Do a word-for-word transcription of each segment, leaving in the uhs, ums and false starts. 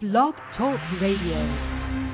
Blog Talk Radio.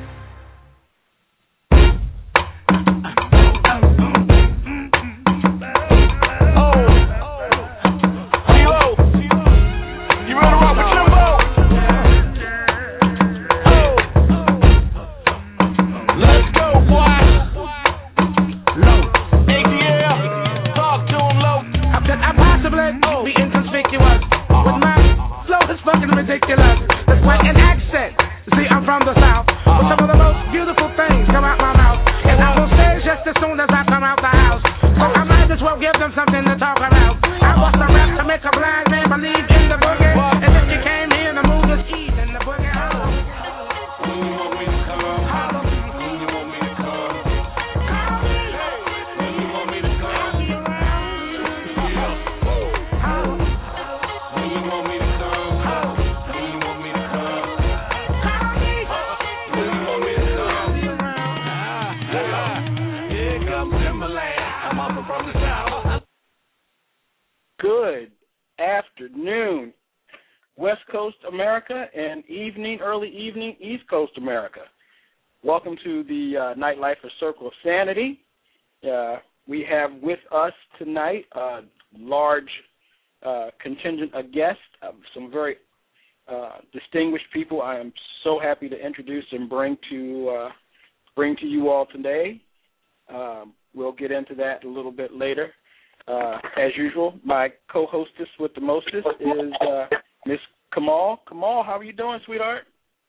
Good afternoon, West Coast America, and evening, early evening, East Coast America. Welcome to the uh, Nightlife of Circle of Sanity. Uh, we have with us tonight a large uh, contingent of guests, uh, some very uh, distinguished people I am so happy to introduce and bring to uh, bring to you all today. Um, we'll get into that a little bit later. Uh, as usual, my co-hostess with the mostest is uh, Miss Kamal. Kamal, how are you doing, sweetheart?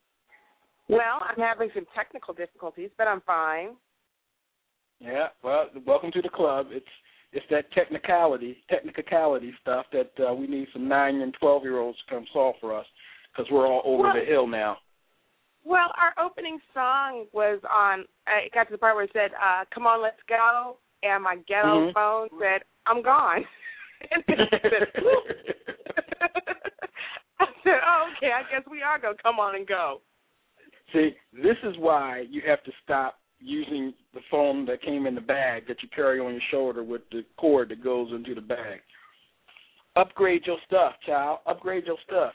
Well, I'm having some technical difficulties, but I'm fine. Yeah, well, welcome to the club. It's it's that technicality, technicality stuff that uh, we need some nine and twelve year olds to come solve for us because we're all over well, the hill now. Well, our opening song was on. Uh, it got to the part where it said, uh, "Come on, let's go," and my ghetto mm-hmm. phone said, "I'm gone." And it said, I said, "Oh, okay. I guess we are gonna come on and go." See, this is why you have to stop using the phone that came in the bag that you carry on your shoulder with the cord that goes into the bag. Upgrade your stuff, child. Upgrade your stuff.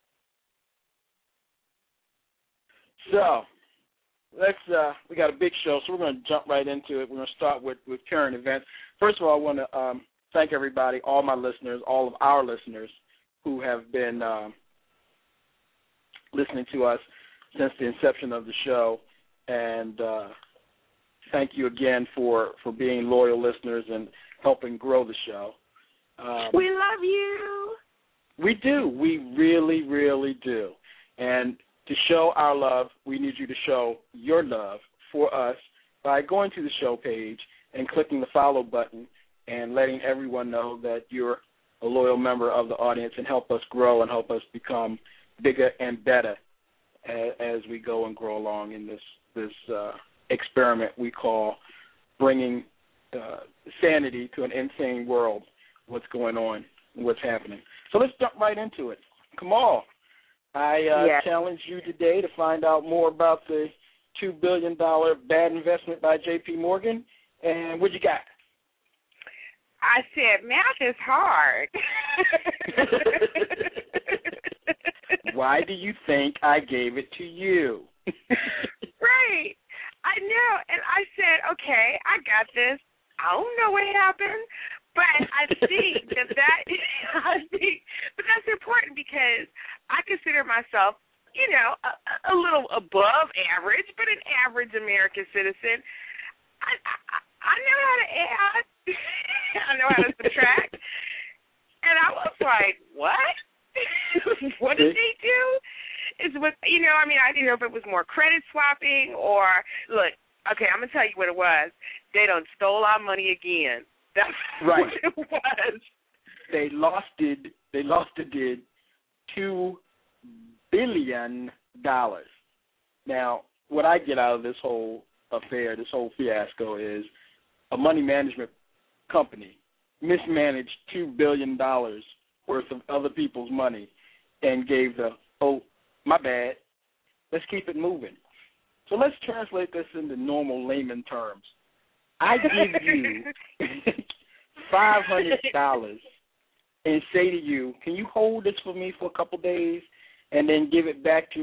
So, let's. Uh, we got a big show, so we're going to jump right into it. We're going to start with, with current events. First of all, I want to um, thank everybody, all my listeners, all of our listeners who have been uh, listening to us since the inception of the show, and uh, thank you again for, for being loyal listeners and helping grow the show. Um, we love you. We do. We really, really do. And to show our love, we need you to show your love for us by going to the show page and clicking the follow button and letting everyone know that you're a loyal member of the audience and help us grow and help us become bigger and better as we go and grow along in this this uh, experiment we call bringing uh, sanity to an insane world, what's going on and what's happening. So let's jump right into it. Kamal, I uh, yes. challenge you today to find out more about the two billion dollars bad investment by J P Morgan, and what you got? I said, math is hard. Why do you think I gave it to you? Right. I know. And I said, okay, I got this. I don't know what happened, but I think that that, I think, but that's important because I consider myself, you know, a, a little above average, but an average American citizen. I, I, I know how to add. I know how to subtract. And I was like, what? What did they do? It's what, you know, I mean, I didn't know if it was more credit swapping or, look, okay, I'm going to tell you what it was. They done stole our money again. That's right. what it was. They lost it, they lost it did two billion dollars. Now, what I get out of this whole affair, this whole fiasco is a money management company mismanaged two billion dollars worth of other people's money and gave the, oh, my bad, let's keep it moving. So let's translate this into normal layman terms. I give you five hundred dollars and say to you, can you hold this for me for a couple days and then give it back to me?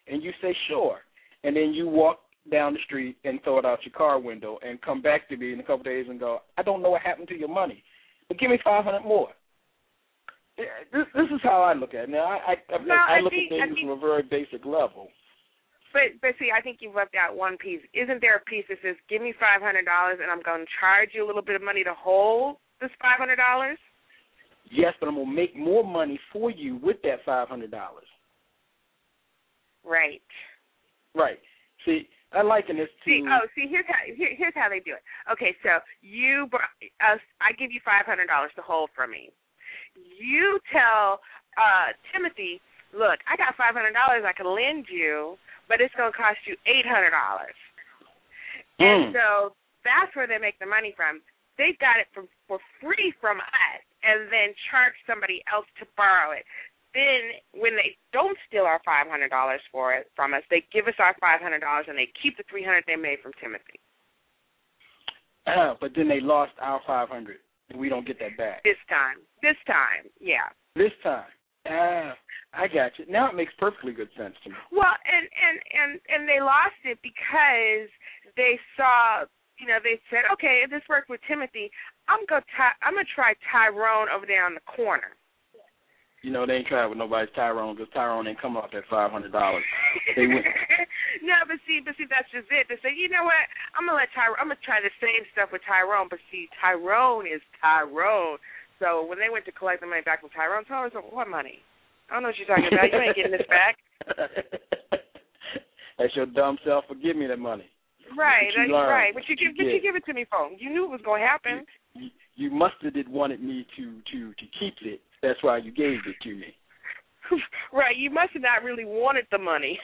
And you say, sure. And then you walk down the street and throw it out your car window and come back to me in a couple of days and go, I don't know what happened to your money, but give me five hundred more. This, this is how I look at it. Now, I, I, no, I, I I look think, at things I think, from a very basic level. But, but see, I think you've left out one piece. Isn't there a piece that says, give me five hundred dollars and I'm going to charge you a little bit of money to hold this five hundred dollars? Yes, but I'm going to make more money for you with that five hundred dollars. Right. Right. See, I liken this to... See, oh, see, here's how here, here's how they do it. Okay, so you, uh, I give you five hundred dollars to hold for me. You tell uh, Timothy, look, I got five hundred dollars I can lend you, but it's going to cost you eight hundred dollars. Mm. And so that's where they make the money from. They got it for, for free from us and then charge somebody else to borrow it. Then when they don't steal our five hundred dollars for it from us, they give us our five hundred dollars and they keep the three hundred dollars they made from Timothy. Uh, but then they lost our five hundred dollars, and we don't get that back. This time. This time, yeah. This time. Ah, I got you. Now it makes perfectly good sense to me. Well, and, and, and, and they lost it because they saw, you know, they said, okay, if this worked with Timothy, I'm going to I'm gonna try Tyrone over there on the corner. You know, they ain't tried with nobody's Tyrone because Tyrone ain't come off that five hundred dollars. They went. No, but see, but see, that's just it. They say, you know what? I'm gonna let Tyrone. I'm gonna try the same stuff with Tyrone, but see, Tyrone is Tyrone. So when they went to collect the money back from Tyrone, Tyrone said, "What money? I don't know what you're talking about. You ain't getting this back." That's your dumb self. Forgive me that money. Right, that's right. But you give, but you give it to me for. You knew it was going to happen. You, you, you must have did wanted me to to to keep it. That's why you gave it to me. Right, you must have not really wanted the money.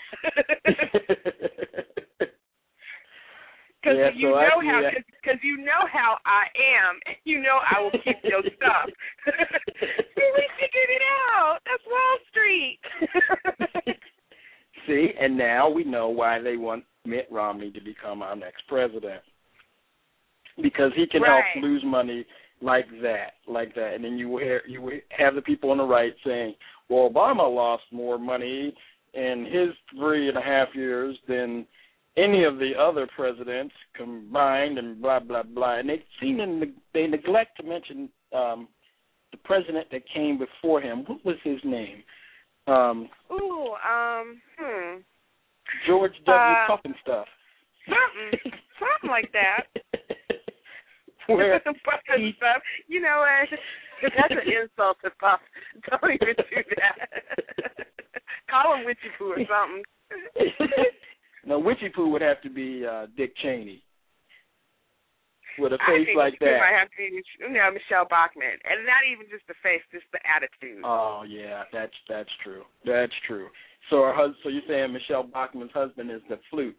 Because yeah, you so know I, how, yeah. because you know how I am. You know I will keep your stuff. See, we figured it out. That's Wall Street. See, and now we know why they want Mitt Romney to become our next president, because he can right. help lose money like that, like that, and then you hear, you have the people on the right saying, "Well, Obama lost more money in his three and a half years than any of the other presidents combined," and blah blah blah. And they seem to they neglect to mention um, the president that came before him. What was his name? Um, Ooh, um, hmm. George W. Uh, Puffin stuff. Something, something like that. Where Puffin stuff. You know what? That's an insult to Puff. Don't even do that. Call him Witchy Poo or something. No, Witchy Poo would have to be uh, Dick Cheney. With a I face think like Witchy Poo that. might have to be, you know, Michelle Bachmann. And not even just the face, just the attitude. Oh, yeah, that's that's true. That's true. So her hus- so you're saying Michelle Bachmann's husband is the flute?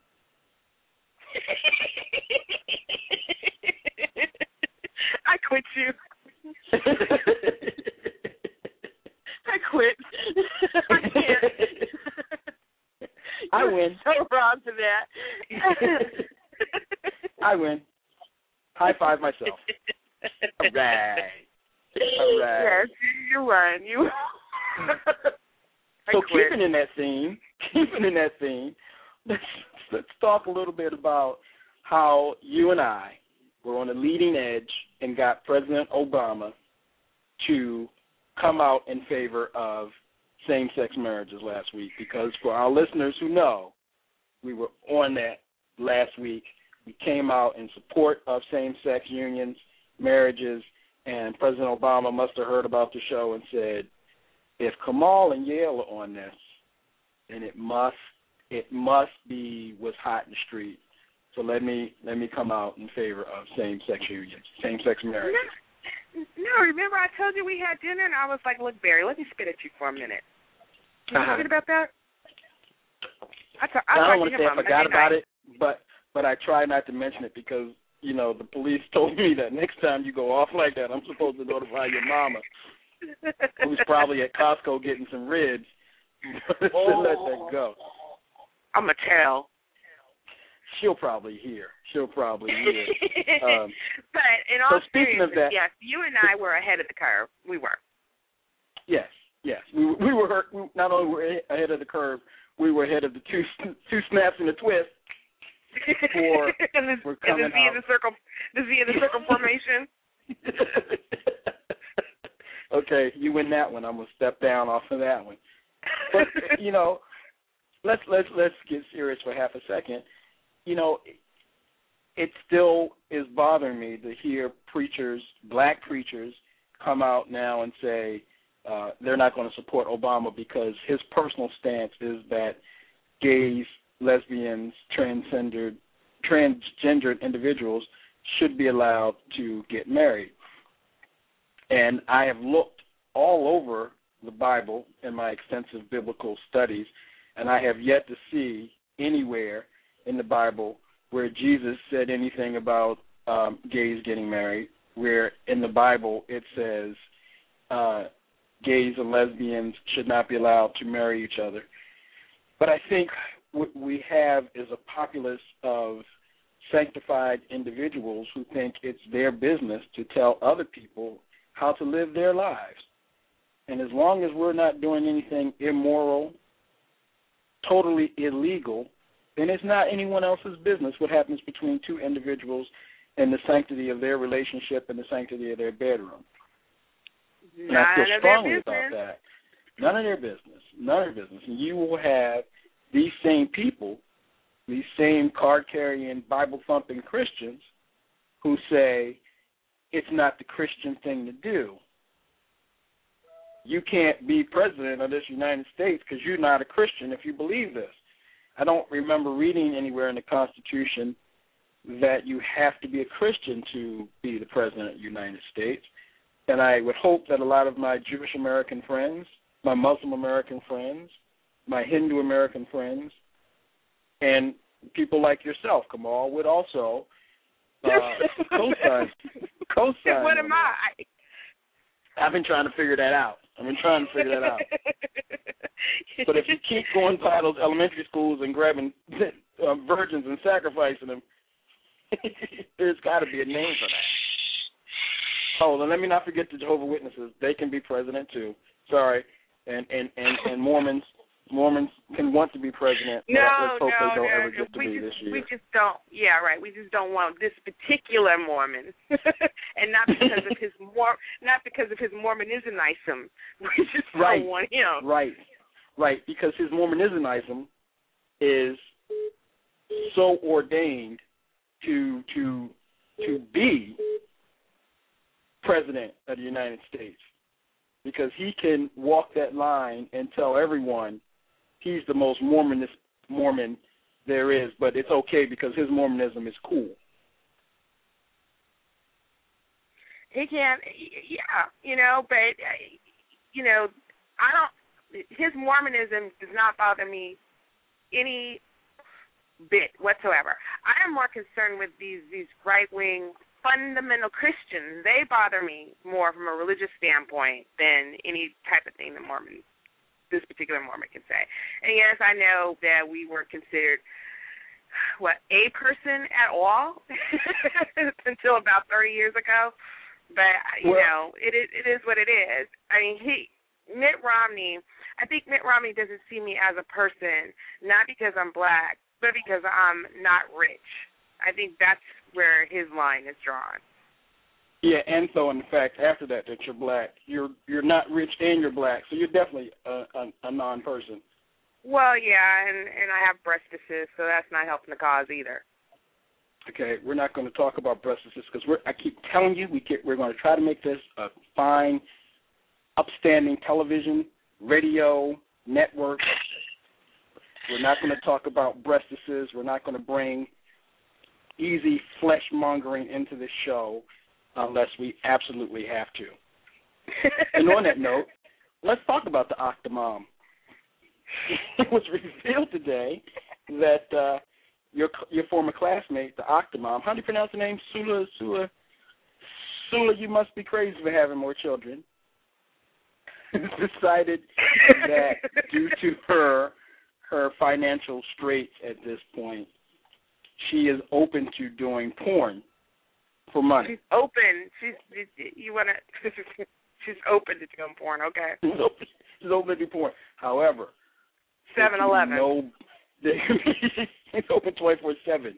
I quit you. I quit. I can't. I You're win. so wrong for that. I win. High five myself. All right. All right. Yes, you won. You. So keeping in that theme, keeping in that theme, let's let's talk a little bit about how you and I were on the leading edge and got President Obama to come out in favor of same-sex marriages last week. Because for our listeners who know, we were on that last week. We came out in support of same-sex unions, marriages, and President Obama must have heard about the show and said, if Kamal and Yale are on this, then it must it must be what's hot in the street. So let me let me come out in favor of same-sex unions, same-sex marriages. No, no, remember I told you we had dinner and I was like, look, Barry, let me spit at you for a minute. Did you uh-huh. forget about that? I, t- I, I don't want to say I forgot about it, but but I try not to mention it because, you know, the police told me that next time you go off like that, I'm supposed to notify your mama, who's probably at Costco getting some ribs, to oh. let that go. I'm going to tell. She'll probably hear. She'll probably hear. Um, but in all so speaking of that, yes, you and I were ahead of the curve. We were. Yes, yes. We we were we not only were ahead of the curve, we were ahead of the two two snaps and a twist. For, and the, for and the Z out. in the circle, the Z in the circle formation. Okay, you win that one. I'm gonna step down off of that one. But you know, let's let's let's get serious for half a second. You know, it still is bothering me to hear preachers, black preachers, come out now and say uh, they're not going to support Obama because his personal stance is that gays, lesbians, transgendered, transgendered individuals should be allowed to get married. And I have looked all over the Bible in my extensive biblical studies, and I have yet to see anywhere in the Bible where Jesus said anything about um, gays getting married, where in the Bible it says uh, gays and lesbians should not be allowed to marry each other. But I think what we have is a populace of sanctified individuals who think it's their business to tell other people how to live their lives. And as long as we're not doing anything immoral, totally illegal, then it's not anyone else's business what happens between two individuals and the sanctity of their relationship and the sanctity of their bedroom. And I feel strongly about that. None of their business. None of their business. And you will have these same people, these same card-carrying, Bible-thumping Christians who say it's not the Christian thing to do. You can't be president of this United States because you're not a Christian if you believe this. I don't remember reading anywhere in the Constitution that you have to be a Christian to be the president of the United States. And I would hope that a lot of my Jewish American friends, my Muslim American friends, my Hindu American friends, and people like yourself, Kamal, would also uh, co-sign. co-sign What am I? I've been trying to figure that out. I've been trying to figure that out. But if you keep going by those elementary schools and grabbing uh, virgins and sacrificing them, there's got to be a name for that. Oh, and let me not forget the Jehovah's Witnesses. They can be president too. Sorry, and and, and, and Mormons. Mormons can want to be president, but no, let's hope no, they don't no, ever get to we be just, this year. We just don't, yeah, right. We just don't want this particular Mormon, and not because of his Mor, not because of his Mormonism. We just right. don't want him. Right, right, because his Mormonism is so ordained to to to be president of the United States, because he can walk that line and tell everyone he's the most Mormonist Mormon there is, but it's okay because his Mormonism is cool. He can, yeah, you know, but, you know, I don't, his Mormonism does not bother me any bit whatsoever. I am more concerned with these, these right-wing fundamental Christians. They bother me more from a religious standpoint than any type of thing that Mormon, this particular Mormon can say. And yes, I know that we weren't considered, what, a person at all until about thirty years ago. But, you well, know, it is, it is what it is. I mean, he, Mitt Romney, I think Mitt Romney doesn't see me as a person, not because I'm black, but because I'm not rich. I think that's where his line is drawn. Yeah, and so in fact, after that, that you're black, you're you're not rich and you're black, so you're definitely a, a, a non-person. Well, yeah, and, and I have breast disease, so that's not helping the cause either. Okay, we're not going to talk about breast disease because we're. I keep telling you, we get, we're going to try to make this a fine, upstanding television, radio, network. We're not going to talk about breast disease. We're not going to bring easy flesh mongering into the show unless we absolutely have to. And on that note, let's talk about the Octomom. It was revealed today that uh, your your former classmate, the Octomom, how do you pronounce the name? Sula, Sula, Sula, you must be crazy for having more children. Decided that due to her her financial straits at this point, she is open to doing porn for money. She's open. She's you want to? She's open to doing porn. Okay. She's open, she's open to do porn. However, seven eleven. No, it's open twenty-four seven.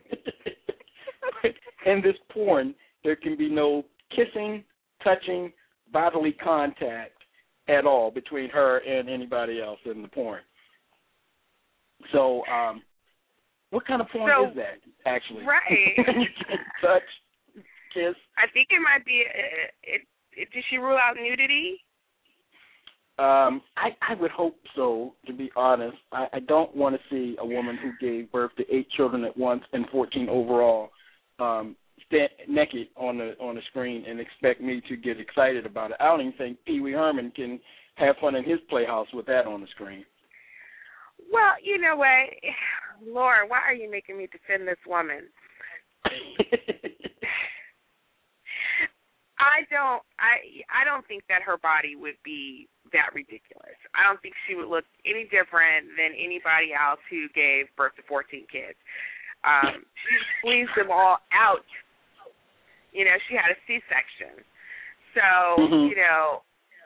In this porn, there can be no kissing, touching, bodily contact at all between her and anybody else in the porn. So, um, what kind of porn so, is that, actually? Right. You can't touch, kiss. I think it might be, uh, it, it, did she rule out nudity? Um, I, I would hope so, to be honest. I, I don't want to see a woman who gave birth to eight children at once and fourteen overall um, stand naked on the on the screen and expect me to get excited about it. I don't even think Pee Wee Herman can have fun in his playhouse with that on the screen. Well, you know what, Laura, why are you making me defend this woman? I don't. I I don't think that her body would be that ridiculous. I don't think she would look any different than anybody else who gave birth to fourteen kids. Um, she squeezed them all out. You know, she had a C-section. So, mm-hmm. you know,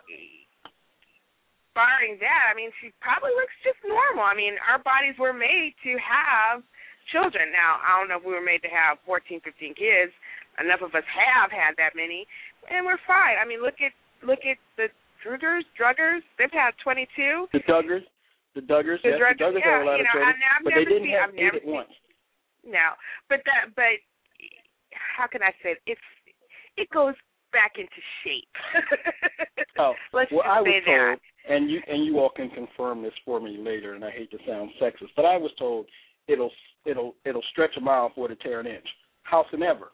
barring that, I mean, she probably looks just normal. I mean, our bodies were made to have children. Now, I don't know if we were made to have fourteen, fifteen kids. Enough of us have had that many, and we're fine. I mean, look at look at the Druggers, druggers. They've had twenty-two. The Duggars, the Duggars, the yes, druggers, the Duggars yeah, have a lot you know, of children, I've but never they didn't seen, have I've eight never at seen, once. No, but that, but how can I say it? It's it goes back into shape. Oh, Let's well, just I was say told, that. and you and you all can confirm this for me later. And I hate to sound sexist, but I was told it'll it'll it'll stretch a mile for to tear an inch. Howsoever,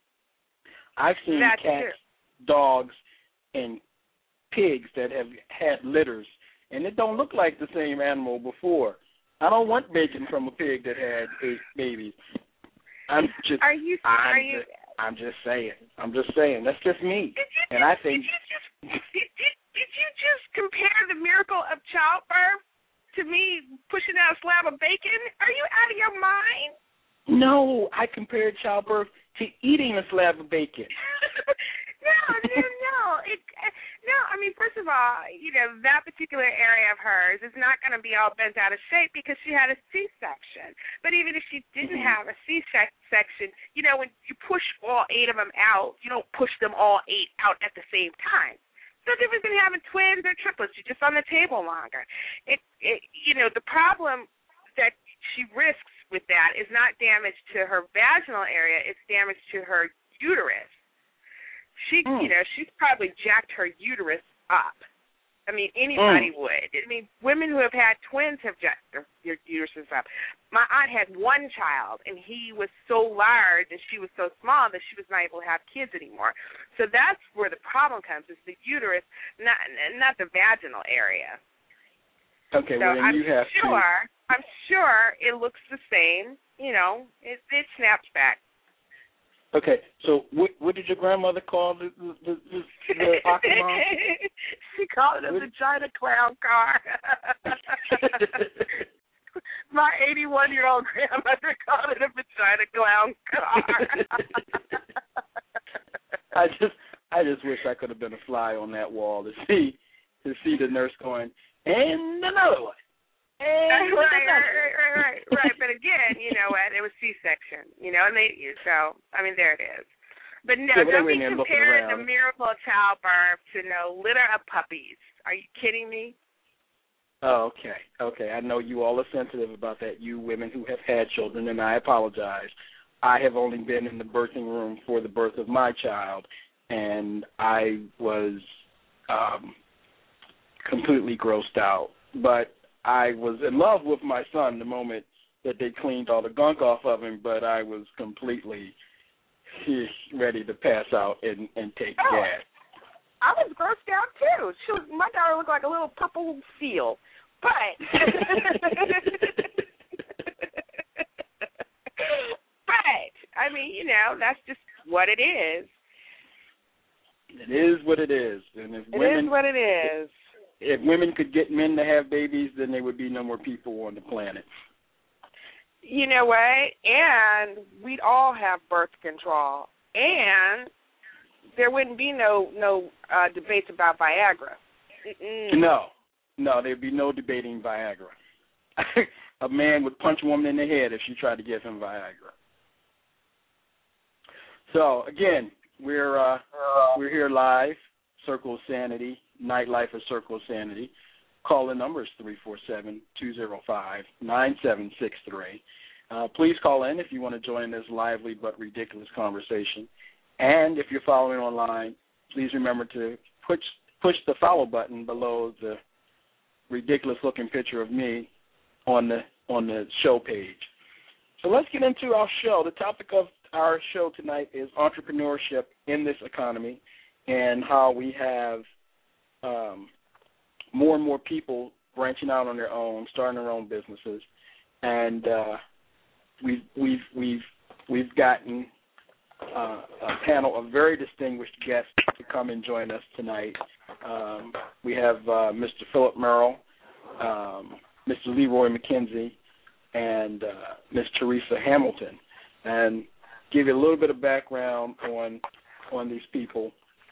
I've seen That's cats, true. dogs, and pigs that have had litters, and it don't look like the same animal before. I don't want bacon from a pig that had eight babies. I'm just. Are you? I'm Are you? Just, I'm just saying. I'm just saying. That's just me. Did you and just, I think. Did you just? Did, did, did you just compare the miracle of childbirth to me pushing out a slab of bacon? Are you out of your mind? No, I compared childbirth to eating a slab of bacon. no, no, no. It, no, I mean, first of all, you know, that particular area of hers is not going to be all bent out of shape because she had a C-section. But even if she didn't mm-hmm. have a C-section, you know, when you push all eight of them out, you don't push them all eight out at the same time. No different than having twins or triplets. You're just on the table longer. It, it, you know, the problem that she risks with that is not damage to her vaginal area, it's damage to her uterus. She, mm. you know, she's probably jacked her uterus up. I mean, anybody mm. would. I mean, women who have had twins have jacked their, their uteruses up. My aunt had one child, and he was so large and she was so small that she was not able to have kids anymore. So that's where the problem comes, is the uterus, not not the vaginal area. Okay, so well, then I'm you have sure, to. I'm sure it looks the same. You know, it, it snaps back. Okay, so what, what did your grandmother call the the, the, the Aquaman? She called it a what? vagina clown car. My eighty-one-year-old grandmother called it a vagina clown car. I just, I just wish I could have been a fly on that wall to see, to see the nurse going, and another one. And right, right, right, right, right, right. But again, you know what? It was C-section, you know, and they, so, I mean, there it is. But no, yeah, but don't be comparing the around. miracle of childbirth to no litter of puppies. Are you kidding me? Oh, okay, okay. I know you all are sensitive about that, you women who have had children, and I apologize. I have only been in the birthing room for the birth of my child, and I was um, completely grossed out. But I was in love with my son the moment that they cleaned all the gunk off of him, but I was completely ready to pass out and, and take oh, gas. I was grossed out, too. She was, my daughter looked like a little purple seal. But, but, I mean, you know, that's just what it is. It is what it is. And if it women, is what it is. If women could get men to have babies, then there would be no more people on the planet. You know what? And we'd all have birth control. And there wouldn't be no no uh, debates about Viagra. Mm-mm. No. No, there'd be no debating Viagra. a man would punch a woman in the head if she tried to give him Viagra. So again, we're uh, we're here live, Circle of Sanity, Nightlife of Circle of Sanity. Call-in number is three four seven, two zero five, nine seven six three. Uh, please call in if you want to join this lively but ridiculous conversation. And if you're following online, please remember to push push the follow button below the ridiculous-looking picture of me on the on the show page. So let's get into our show. The topic of our show tonight is entrepreneurship in this economy and how we have um, more and more people branching out on their own, starting their own businesses, and uh, we've we've we've we've gotten uh, a panel of very distinguished guests to come and join us tonight. Um, we have uh, Mister Philip Merrill, um, Mister Leroy McKenzie, and uh, Miss Teresa Hamilton, and give you a little bit of background on on these people.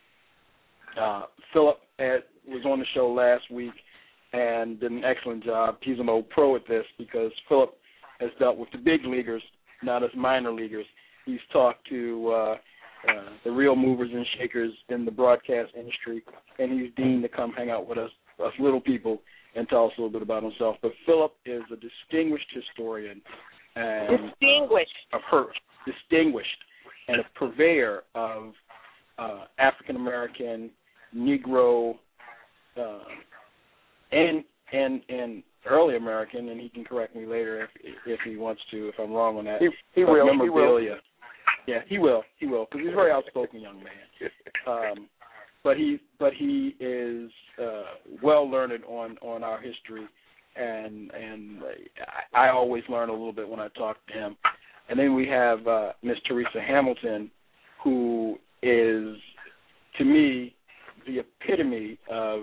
Uh, Philip had, was on the show last week and did an excellent job. He's an old pro at this because Philip has dealt with the big leaguers, not as minor leaguers. He's talked to uh, uh, the real movers and shakers in the broadcast industry, and he's deemed to come hang out with us, us little people, and tell us a little bit about himself. But Philip is a distinguished historian. And, distinguished. Uh, of her, distinguished, and a purveyor of uh, African-American, Negro, uh, and and and early American, and he can correct me later if if he wants to, if I'm wrong on that. He, he will. Memorabilia. He will. Yeah, he will. He will, because he's a very outspoken young man. Um, but he but he is uh, well learned on, on our history, and and I, I always learn a little bit when I talk to him. And then we have uh, Miss Teresa Hamilton, who is, to me, the epitome of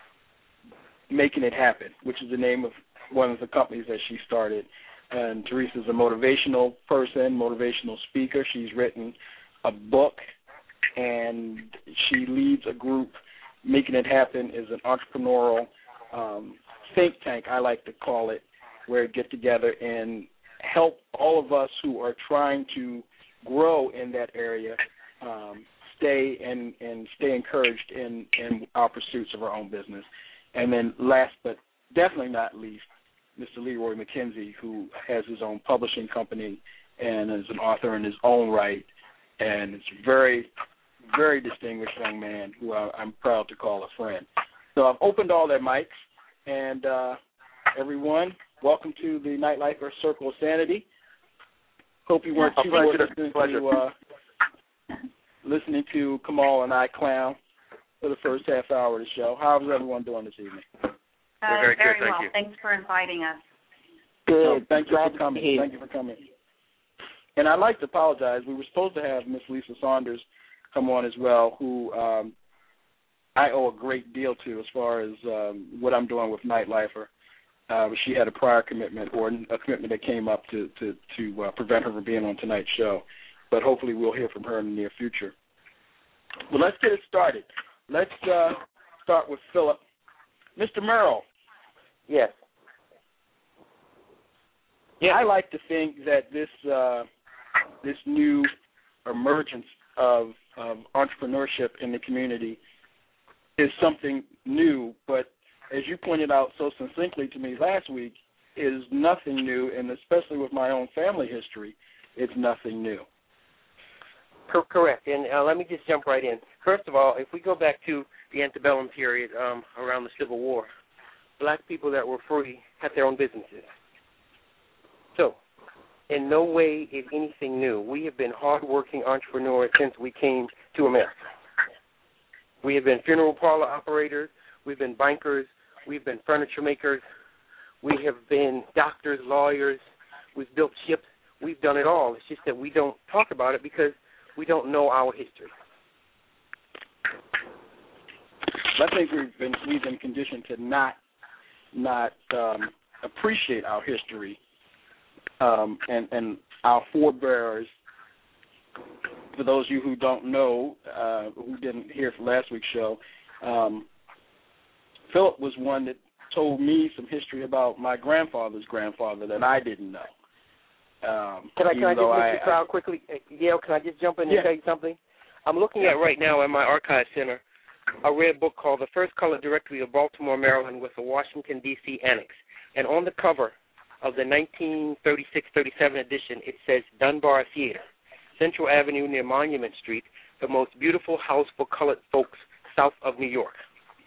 making it happen, which is the name of one of the companies that she started. And Teresa's a motivational person, motivational speaker. She's written a book, and she leads a group. Making It Happen is an entrepreneurial um, think tank, I like to call it, where we get together and help all of us who are trying to grow in that area um, stay and, and stay encouraged in, in our pursuits of our own business. And then last but definitely not least, Mister Leroy McKenzie, who has his own publishing company and is an author in his own right, and is a very, very distinguished young man who I, I'm proud to call a friend. So I've opened all their mics, and uh, everyone, welcome to the Nightlife or Circle of Sanity. Hope you weren't too bored listening to, uh, listening to Kamal and I clown for the first half hour of the show. How's everyone doing this evening? Uh, very very good, thank well. you. Thanks for inviting us. Good. So, thank you for coming. Thank you for coming. And I'd like to apologize. We were supposed to have Miss Lisa Saunders come on as well, who um, I owe a great deal to as far as um, what I'm doing with Nightlifer. Uh, she had a prior commitment or a commitment that came up to to, to uh, prevent her from being on tonight's show. But hopefully we'll hear from her in the near future. Well, let's get it started. Let's uh, start with Philip. Mister Merrill. Yes. Yeah, I like to think that this uh, this new emergence of, of entrepreneurship in the community is something new, but as you pointed out so succinctly to me last week, is nothing new, and especially with my own family history, it's nothing new. Correct. And uh, let me just jump right in. First of all, if we go back to the antebellum period um, around the Civil War, black people that were free had their own businesses. So, in no way is anything new. We have been hardworking entrepreneurs since we came to America. We have been funeral parlor operators. We've been bankers. We've been furniture makers. We have been doctors, lawyers. We've built ships. We've done it all. It's just that we don't talk about it because we don't know our history. I think we've been we've been conditioned to not not um, appreciate our history um, and and our forebears. For those of you who don't know, uh, who didn't hear from last week's show, um, Philip was one that told me some history about my grandfather's grandfather that I didn't know. Um, can I, can I just I, Mister Crowd quickly? Yale, can I just jump in yeah. and tell you something? I'm looking at right now in my archive center a rare book called The First Color Directory of Baltimore, Maryland, with a Washington, D C annex. And on the cover of the nineteen thirty-six thirty-seven edition, it says Dunbar Theater, Central Avenue near Monument Street, the most beautiful house for colored folks south of New York.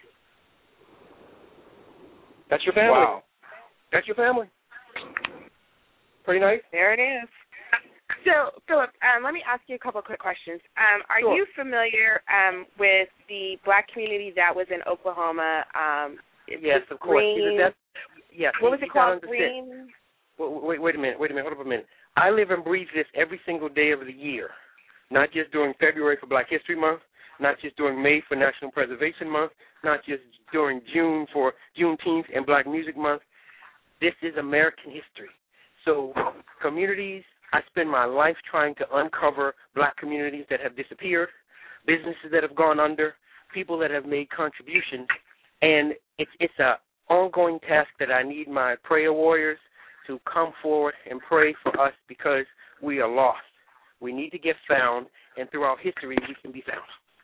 That's your family. Wow. That's your family. Pretty nice. There it is. So, Philip, um, let me ask you a couple of quick questions. Um, are sure. you familiar um, with the black community that was in Oklahoma? Um, yes, of course. Green, That's, yes, what was you, it you called? Green? Wait, wait, wait a minute. Wait a minute. Hold up a minute. I live and breathe this every single day of the year, not just during February for Black History Month, not just during May for National Preservation Month, not just during June for Juneteenth and Black Music Month. This is American history. So communities, I spend my life trying to uncover black communities that have disappeared, businesses that have gone under, people that have made contributions, and it's it's a ongoing task that I need my prayer warriors to come forward and pray for us because we are lost. We need to get found, and throughout history we can be found.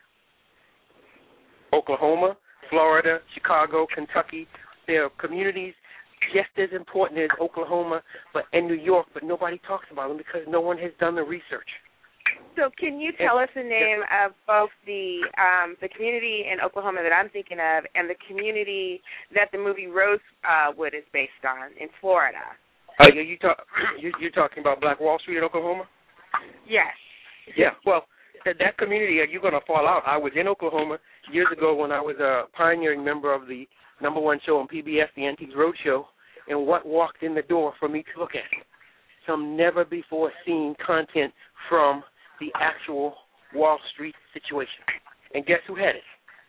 Oklahoma, Florida, Chicago, Kentucky, there are communities just as important as Oklahoma but and New York, but nobody talks about them because no one has done the research. So can you tell us the name of both the um, the community in Oklahoma that I'm thinking of and the community that the movie Rosewood is based on in Florida? Uh, you, you talk, you, you're talking about Black Wall Street in Oklahoma? Yes. Yeah, well, that, that community, you're going to fall out. I was in Oklahoma years ago when I was a pioneering member of the number one show on P B S, the Antiques Roadshow, and what walked in the door for me to look at? Some never-before-seen content from the actual Wall Street situation. And guess who had it?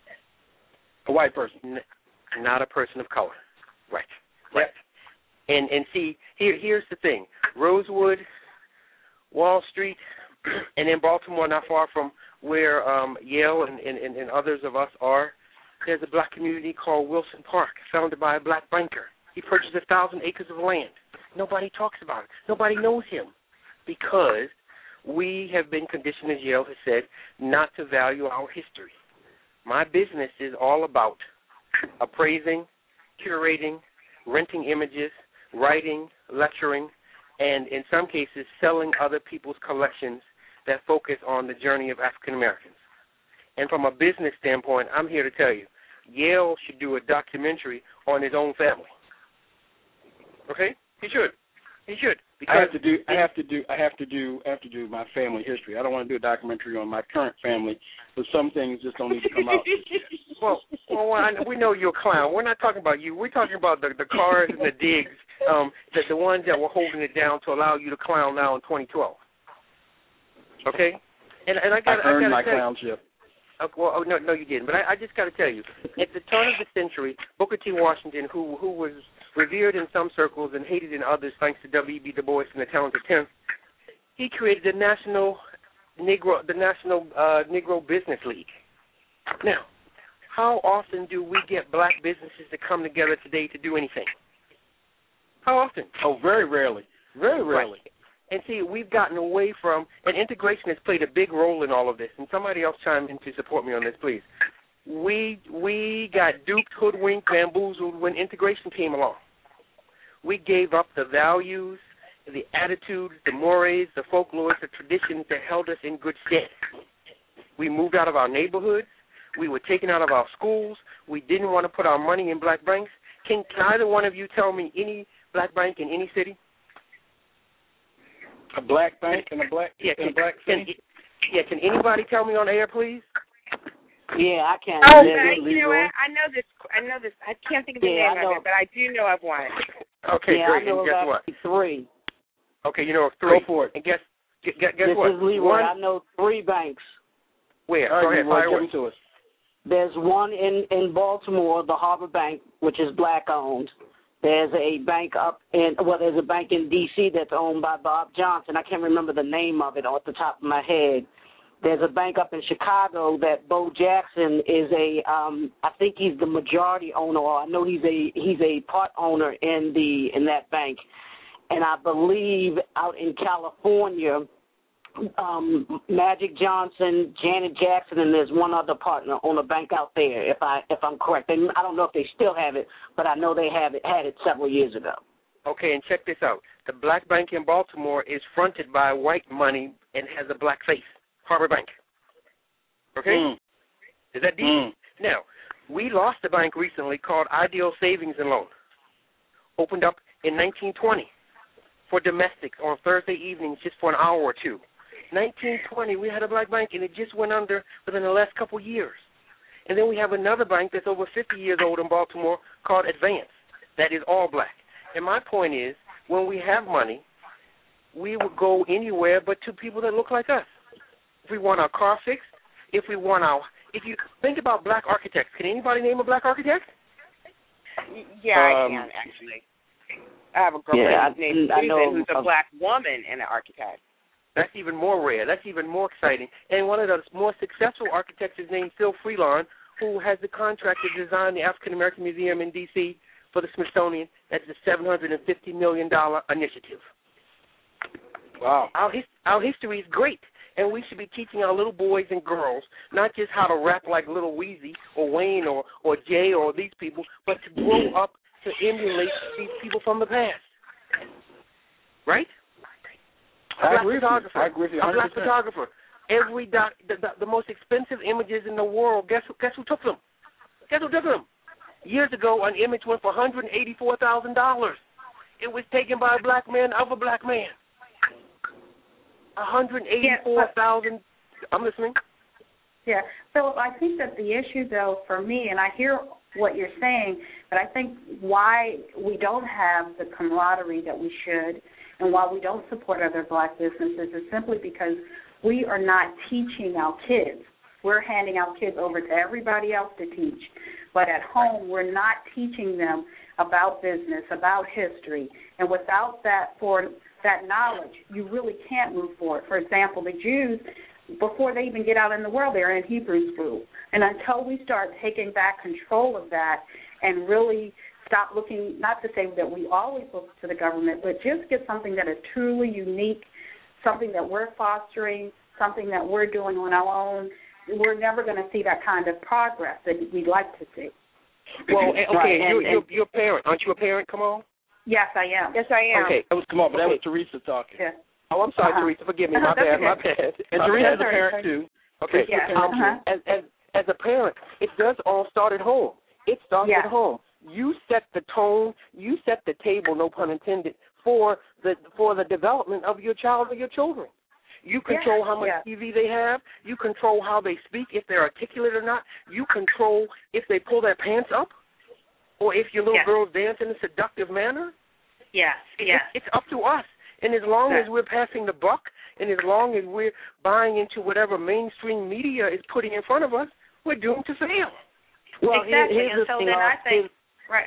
A white person. N- not a person of color. Right. Right. And and see, here here's the thing. Rosewood, Wall Street, and in Baltimore, not far from where um, Yale and, and, and others of us are, there's a black community called Wilson Park, founded by a black banker. He purchased a thousand acres of land. Nobody talks about it. Nobody knows him because we have been conditioned, as Yale has said, not to value our history. My business is all about appraising, curating, renting images, writing, lecturing, and in some cases selling other people's collections that focus on the journey of African Americans. And from a business standpoint, I'm here to tell you, Yale should do a documentary on his own family. Okay? He should. He should. I have to do. I have to do. I have to do. I have to do my family history. I don't want to do a documentary on my current family, but some things just don't need to come out. well, well, I, we know you're a clown. We're not talking about you. We're talking about the the cars and the digs, um, the the ones that were holding it down to allow you to clown now in twenty twelve. Okay? And and I got. I earned I my tell clownship. Uh, well, oh, no, no, you didn't. But I, I just got to tell you, at the turn of the century, Booker T. Washington, who who was revered in some circles and hated in others, thanks to W E B. Du Bois and the Talented Tenth, he created the National Negro, the National uh, Negro Business League. Now, how often do we get black businesses to come together today to do anything? How often? Oh, very rarely. Very rarely. Right. And see, we've gotten away from, and integration has played a big role in all of this. And somebody else chime in to support me on this, please. We we got duped, hoodwinked, bamboozled when integration came along. We gave up the values, the attitudes, the mores, the folklore, the traditions that held us in good stead. We moved out of our neighborhoods. We were taken out of our schools. We didn't want to put our money in black banks. Can, can either one of you tell me any black bank in any city? A black bank in a black yeah, in can, a black city? Can, yeah, can anybody tell me on air, please? Yeah, I can. Oh, Yeah, uh, you know what? I know this. I know this. I can't think of the Yeah, name I know. of it, but I do know of one. Okay, yeah, great. I know And guess about what? three. Okay, you know of three. Go for it. And guess guess, guess this what? is Leroy. One, I know three banks. where? All Go right, ahead, Leroy, fire give away. them to us. There's one in, in Baltimore, the Harbor Bank, which is black-owned. There's a bank up in, well, there's a bank in D C that's owned by Bob Johnson. I can't remember the name of it off the top of my head. there's a bank up in Chicago that Bo Jackson is a, um, I think he's the majority owner, or I know he's a he's a part owner in the in that bank, and I believe out in California, um, Magic Johnson, Janet Jackson, and there's one other partner on a bank out there. If I if I'm correct, and I don't know if they still have it, but I know they have it had it several years ago. Okay, and check this out: the black bank in Baltimore is fronted by white money and has a black face. Harbor Bank. Okay? Mm. Is that deep? Mm. Now, we lost a bank recently called Ideal Savings and Loan. Opened up in nineteen twenty for domestics on Thursday evenings just for an hour or two. nineteen twenty, we had a black bank, and it just went under within the last couple of years. And then we have another bank that's over fifty years old in Baltimore called Advance that is all black. And my point is, when we have money, we will go anywhere but to people that look like us. If we want our car fixed, if we want our, if you think about black architects, can anybody name a black architect? Yeah, um, I can actually. I have a girlfriend yeah, named I, I Susan who's a of, black woman and an architect. That's even more rare. That's even more exciting. And one of the more successful architects is named Phil Freelon, who has the contract to design the African American Museum in D C for the Smithsonian. That's a seven hundred fifty million dollars initiative. Wow. Our, his, our history is great. And we should be teaching our little boys and girls not just how to rap like Little Weezy or Wayne or, or Jay or these people, but to grow up to emulate these people from the past. Right? A I black agree photographer. I agree with you A black photographer. Every doc, the, the, the most expensive images in the world, guess who, guess who took them? Guess who took them? Years ago, an image went for one hundred eighty-four thousand dollars. It was taken by a black man of a black man. one hundred eighty-four thousand. Yeah, I'm listening. Yeah. Philip, I think that the issue, though, for me, and I hear what you're saying, but I think why we don't have the camaraderie that we should and why we don't support other black businesses is simply because we are not teaching our kids. We're handing our kids over to everybody else to teach. But at home, we're not teaching them about business, about history. And without that for that knowledge, you really can't move forward. For example, the Jews, before they even get out in the world, they're in Hebrew school. And until we start taking back control of that and really stop looking, not to say that we always look to the government, but just get something that is truly unique, something that we're fostering, something that we're doing on our own, we're never going to see that kind of progress that we'd like to see. Well, okay, right. and, you're, you're, you're a parent. Aren't you a parent, Kamal? Yes, I am. Yes, I am. Okay. That was Kamal, but okay. that was Teresa talking. Yeah. Oh, I'm sorry, uh-huh. Teresa. Forgive me. My bad, okay. my bad. And my Teresa's bad. a parent, too. Okay. Yeah. Um, Uh-huh. as, as, as a parent, it does all start at home. It starts yeah. at home. You set the tone, you set the table, no pun intended, for the for the development of your child or your children. You control yeah. how much yeah. T V they have. You control how they speak, if they're articulate or not. You control if they pull their pants up or if your little yes. girls dance in a seductive manner. Yes, yes. It, it's up to us. And as long yes. as we're passing the buck and as long as we're buying into whatever mainstream media is putting in front of us, we're doomed to fail. Well, exactly. here's and the so thing, then uh, I think, right.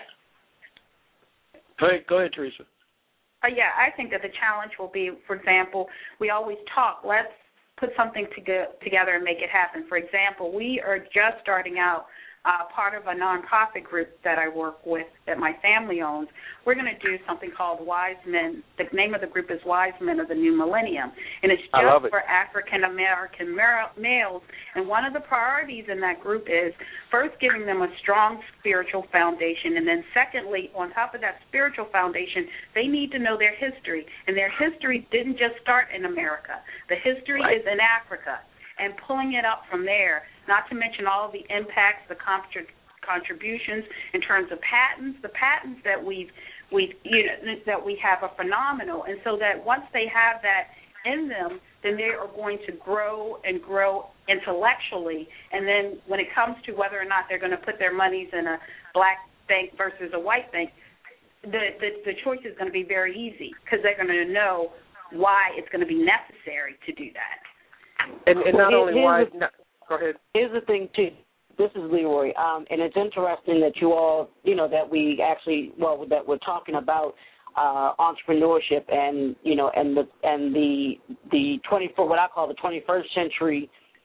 Go ahead, go ahead, Teresa. Uh, yeah, I think that the challenge will be, for example, we always talk, let's put something to go, together and make it happen. For example, we are just starting out uh, part of a nonprofit group that I work with that my family owns. We're going to do something called Wise Men. The name of the group is Wise Men of the New Millennium, and it's just it. for African-American males. And one of the priorities in that group is first giving them a strong spiritual foundation, and then secondly, on top of that spiritual foundation, they need to know their history. And their history didn't just start in America. The history right. is in Africa. And pulling it up from there, not to mention all of the impacts, the contrib- contributions in terms of patents. The patents that we've, we've, you know, that we have are phenomenal, and so that once they have that in them, then they are going to grow and grow intellectually. And then when it comes to whether or not they're going to put their monies in a black bank versus a white bank, the the, the choice is going to be very easy because they're going to know why it's going to be necessary to do that. And, and not Well, only here's why. the, Not, go ahead. Here's the thing, too. This is Leroy, um, and it's interesting that you all, you know, that we actually, well, that we're talking about uh, entrepreneurship and, you know, and the and the the twenty-four, what I call the twenty-first century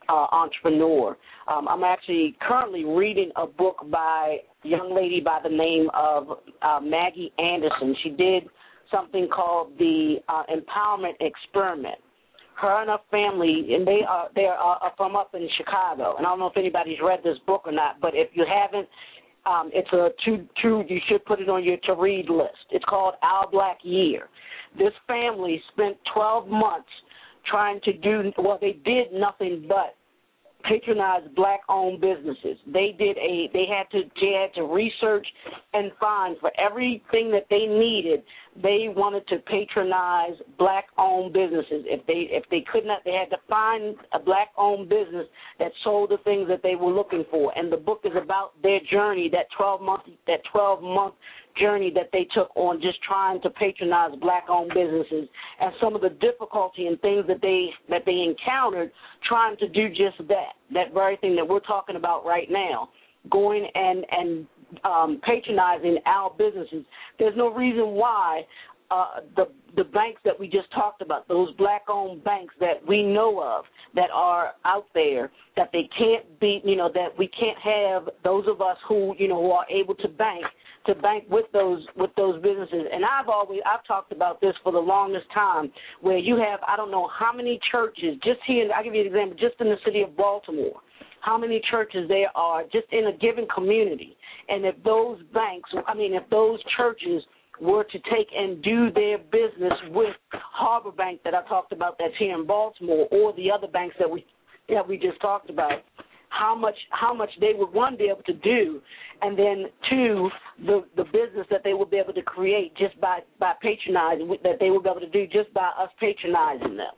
uh, entrepreneur. Um, I'm actually currently reading a book by a young lady by the name of uh, Maggie Anderson. She did something called the uh, Empowerment Experiment. Her and her family, and they are they are, are from up in Chicago. And I don't know if anybody's read this book or not, but if you haven't, um, it's a two two. You should put it on your to read list. It's called Our Black Year. This family spent twelve months trying to do, well, they did nothing but patronize black-owned businesses. They did a, they had to, they had to research and find for everything that they needed. They wanted to patronize black-owned businesses. If they, if they could not, they had to find a black-owned business that sold the things that they were looking for. And the book is about their journey, that twelve month, that twelve month journey that they took on just trying to patronize black-owned businesses, and some of the difficulty and things that they that they encountered trying to do just that, that very thing that we're talking about right now, going and and um, patronizing our businesses. There's no reason why uh, the the banks that we just talked about, those black-owned banks that we know of that are out there, that they can't be, you know, that we can't have those of us who, you know, who are able to bank. to bank with those with those businesses. And I've always I've talked about this for the longest time, where you have I don't know how many churches just here. I'll give you an example. Just in the city of Baltimore, how many churches there are just in a given community. And if those banks, I mean, if those churches were to take and do their business with Harbor Bank that I talked about, that's here in Baltimore, or the other banks that we that we just talked about, how much how much they would, one, be able to do, and then, two, the the business that they would be able to create just by, by patronizing, that they would be able to do just by us patronizing them.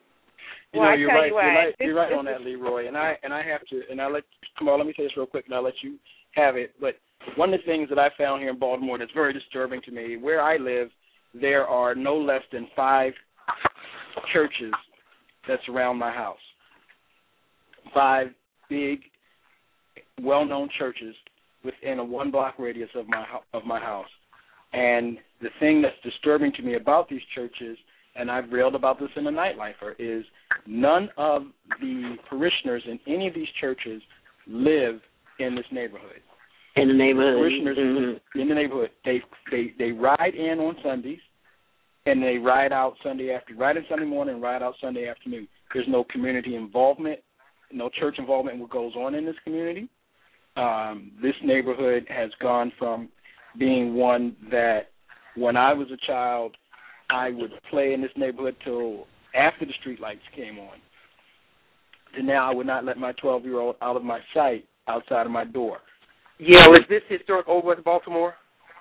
You well, know, you're I tell right. you You're what, right. this, You're right this on that, Leroy. And I and I have to. And I let come on. Let me say this real quick, and I'll let you have it. But one of the things that I found here in Baltimore that's very disturbing to me, where I live, there are no less than five churches that surround my house. Five big, well-known churches within a one-block radius of my of my house. And the thing that's disturbing to me about these churches, and I've railed about this in the Nightlifer, is none of the parishioners in any of these churches live in this neighborhood. In the neighborhood. Parishioners mm-hmm. in the neighborhood. They they they ride in on Sundays, and they ride out Sunday after ride in Sunday morning and ride out Sunday afternoon. There's no community involvement, no church involvement in what goes on in this community. Um, this neighborhood has gone from being one that when I was a child, I would play in this neighborhood till after the street lights came on. To now I would not let my twelve-year-old out of my sight outside of my door. Yeah, was this historic Old West Baltimore?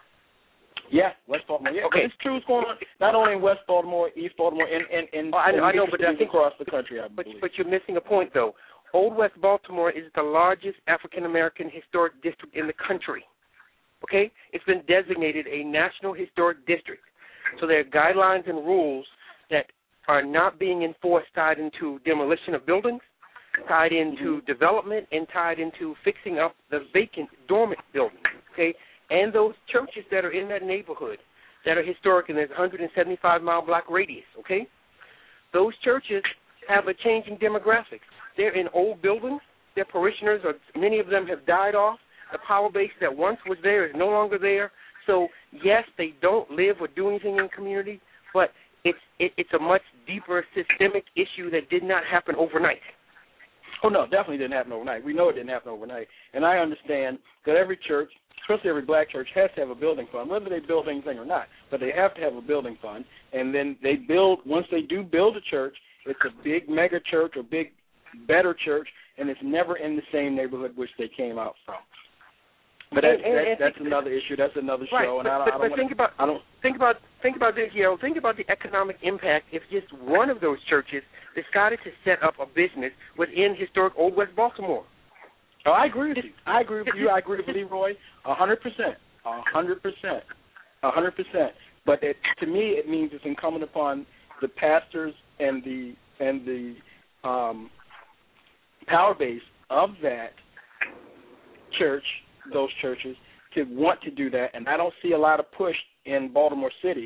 Yeah, West Baltimore. Yeah, okay. It's true. It's going on not only in West Baltimore, East Baltimore, and and, and oh, I, know, I know, but I think across the country. I but believe. but you're missing a point though. Old West Baltimore is the largest African American historic district in the country. Okay, it's been designated a National Historic District. So there are guidelines and rules that are not being enforced, tied into demolition of buildings, tied into mm-hmm. development, and tied into fixing up the vacant, dormant buildings. Okay, and those churches that are in that neighborhood that are historic, and there's a one hundred seventy-five mile block radius. Okay, those churches have a changing demographics. They're in old buildings. Their parishioners, are, many of them have died off. The power base that once was there is no longer there. So, yes, they don't live or do anything in the community, but it's it, it's a much deeper systemic issue that did not happen overnight. Oh, no, definitely didn't happen overnight. We know it didn't happen overnight. And I understand that every church, especially every black church, has to have a building fund, whether they build anything or not. But they have to have a building fund. And then they build, once they do build a church, it's a big mega church or big better church, and it's never in the same neighborhood which they came out from. But that, and, and, that, and that's think, another issue. That's another right, show. But, and I don't, but, I don't but think wanna, about I don't, think about think about this, Yale. Think about the economic impact if just one of those churches decided to set up a business within historic Old West Baltimore. Oh, I agree with you. I agree with you. I agree with Leroy a hundred percent, a hundred percent, a hundred percent. But it, to me, it means it's incumbent upon the pastors and the and the um, power base of that church, those churches, to want to do that. And I don't see a lot of push in Baltimore City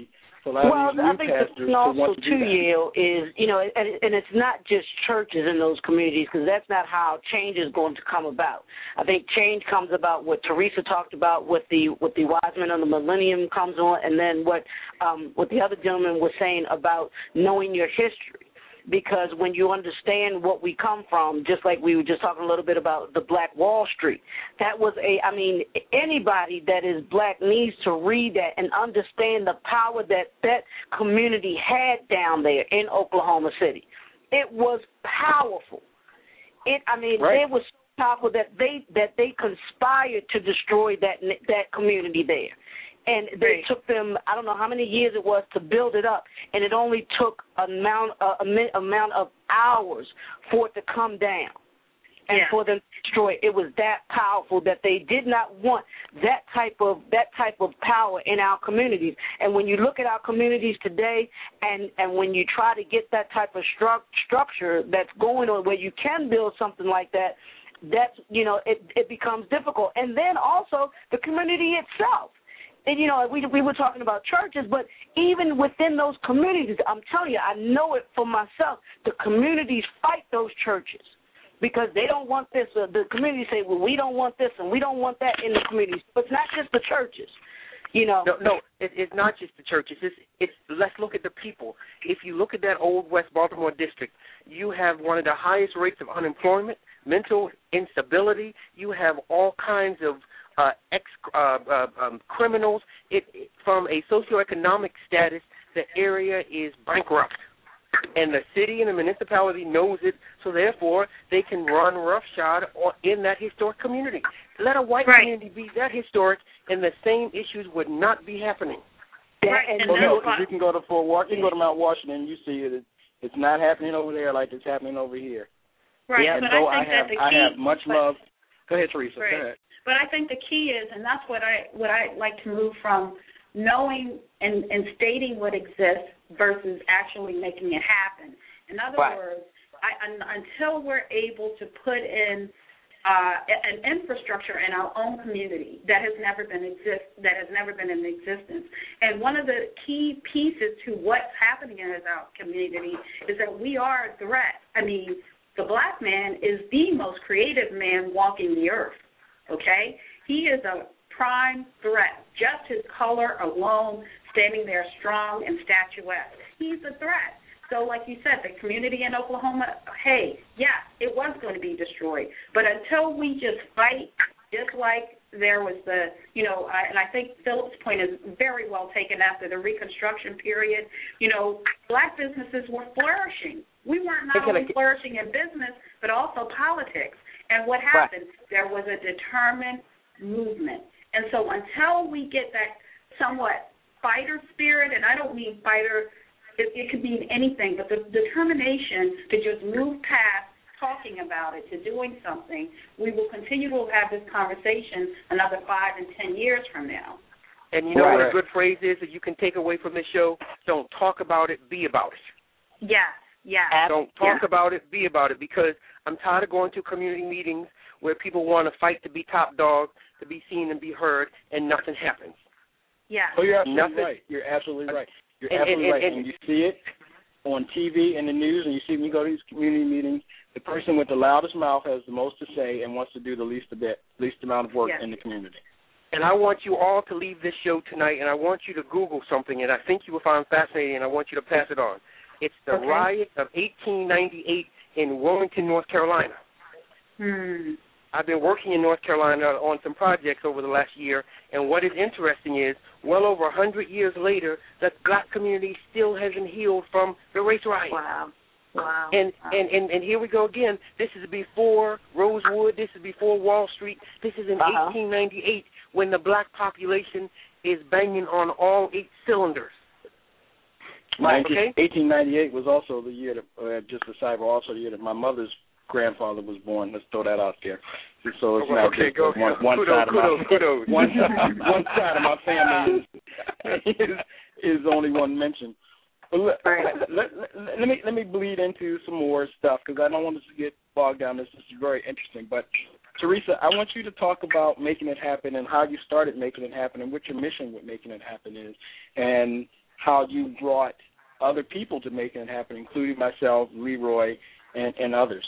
for a lot well, of these I new think pastors the thing to also want to do too, that. Yale, is you know, and, and it's not just churches in those communities, because that's not how change is going to come about. I think change comes about what Teresa talked about, what the what the wise men of the millennium comes on, and then what um, what the other gentleman was saying about knowing your history. Because when you understand what we come from, just like we were just talking a little bit about the Black Wall Street, that was a, I mean, anybody that is black needs to read that and understand the power that that community had down there in Oklahoma City. It was powerful. It, I mean, right. it was so powerful that they that they conspired to destroy that that community there. And they right. took them, I don't know how many years it was to build it up, and it only took an amount, uh, a amount of hours for it to come down and yeah. for them to destroy it. It was that powerful that they did not want that type of that type of power in our communities. And when you look at our communities today, and, and when you try to get that type of stru- structure that's going on where you can build something like that, that's, you know, it, it becomes difficult. And then also the community itself. And, you know, we we were talking about churches, but even within those communities, I'm telling you, I know it for myself, the communities fight those churches because they don't want this. Uh, the communities say, well, we don't want this and we don't want that in the communities. But it's not just the churches, you know. No, no, it, it's not just the churches. It's, it's let's look at the people. If you look at that old West Baltimore district, you have one of the highest rates of unemployment, mental instability. You have all kinds of Uh, ex uh, uh, um, criminals. It, it from a socioeconomic status, the area is bankrupt, and the city and the municipality knows it. So therefore, they can run roughshod in that historic community. Let a white right. community be that historic, and the same issues would not be happening. Right. And well, no, because you can go to Fort Washington, you can go to Mount Washington, and you see it. It's not happening over there like it's happening over here. Right. Yeah, but so I think I have, that the I key. have much but, love. Go ahead, Teresa. Right. Go ahead. But I think the key is, and that's what I what I like to move from knowing and, and stating what exists versus actually making it happen. In other right. words, I, until we're able to put in uh, an infrastructure in our own community that has never been exist that has never been in existence, and one of the key pieces to what's happening in our community is that we are a threat. I mean, the black man is the most creative man walking the earth. Okay? He is a prime threat. Just his color alone, standing there strong and statuesque. He's a threat. So like you said, the community in Oklahoma, hey, yeah, it was going to be destroyed. But until we just fight, just like there was the, you know, uh, and I think Philip's point is very well taken after the Reconstruction period, you know, black businesses were flourishing. We weren't not only flourishing in business, but also politics. And what happened? Right. There was a determined movement. And so until we get that somewhat fighter spirit, and I don't mean fighter, it, it could mean anything, but the determination to just move past talking about it to doing something, we will continue to have this conversation another five and ten years from now. And you know right. what a good phrase is that you can take away from this show? Don't talk about it, be about it. Yes. Yeah. Don't talk yeah. about it, be about it, because I'm tired of going to community meetings where people want to fight to be top dog, to be seen and be heard, and nothing happens. Yeah. Oh, you're absolutely nothing. right. You're absolutely right. You're and, absolutely and, right. And, and you see it on T V and the news, and you see when you go to these community meetings, the person with the loudest mouth has the most to say and wants to do the least a bit, least amount of work yeah. in the community. And I want you all to leave this show tonight, and I want you to Google something, and I think you will find fascinating, and I want you to pass it on. It's the okay. riot of eighteen ninety-eight in Wilmington, North Carolina. Hmm. I've been working in North Carolina on some projects over the last year, and what is interesting is, well over one hundred years later, the black community still hasn't healed from the race riot. Wow. Wow. And, wow. and, and, and here we go again. This is before Rosewood. This is before Wall Street. This is in uh-huh. eighteen ninety-eight when the black population is banging on all eight cylinders. Right. Okay. eighteen ninety-eight was also the year that, uh, just a cyber, also the year that my mother's grandfather was born. Let's throw that out there. So it's not okay, just go, one, one kudos, side of kudos, my kudos. one side, one side of my family is, is is only one mention. But let, let, let, let, let me let me bleed into some more stuff because I don't want us to get bogged down. This, this is very interesting. But Teresa, I want you to talk about making it happen and how you started making it happen and what your mission with making it happen is, and how you brought other people to making it happen, including myself, Leroy, and, and others.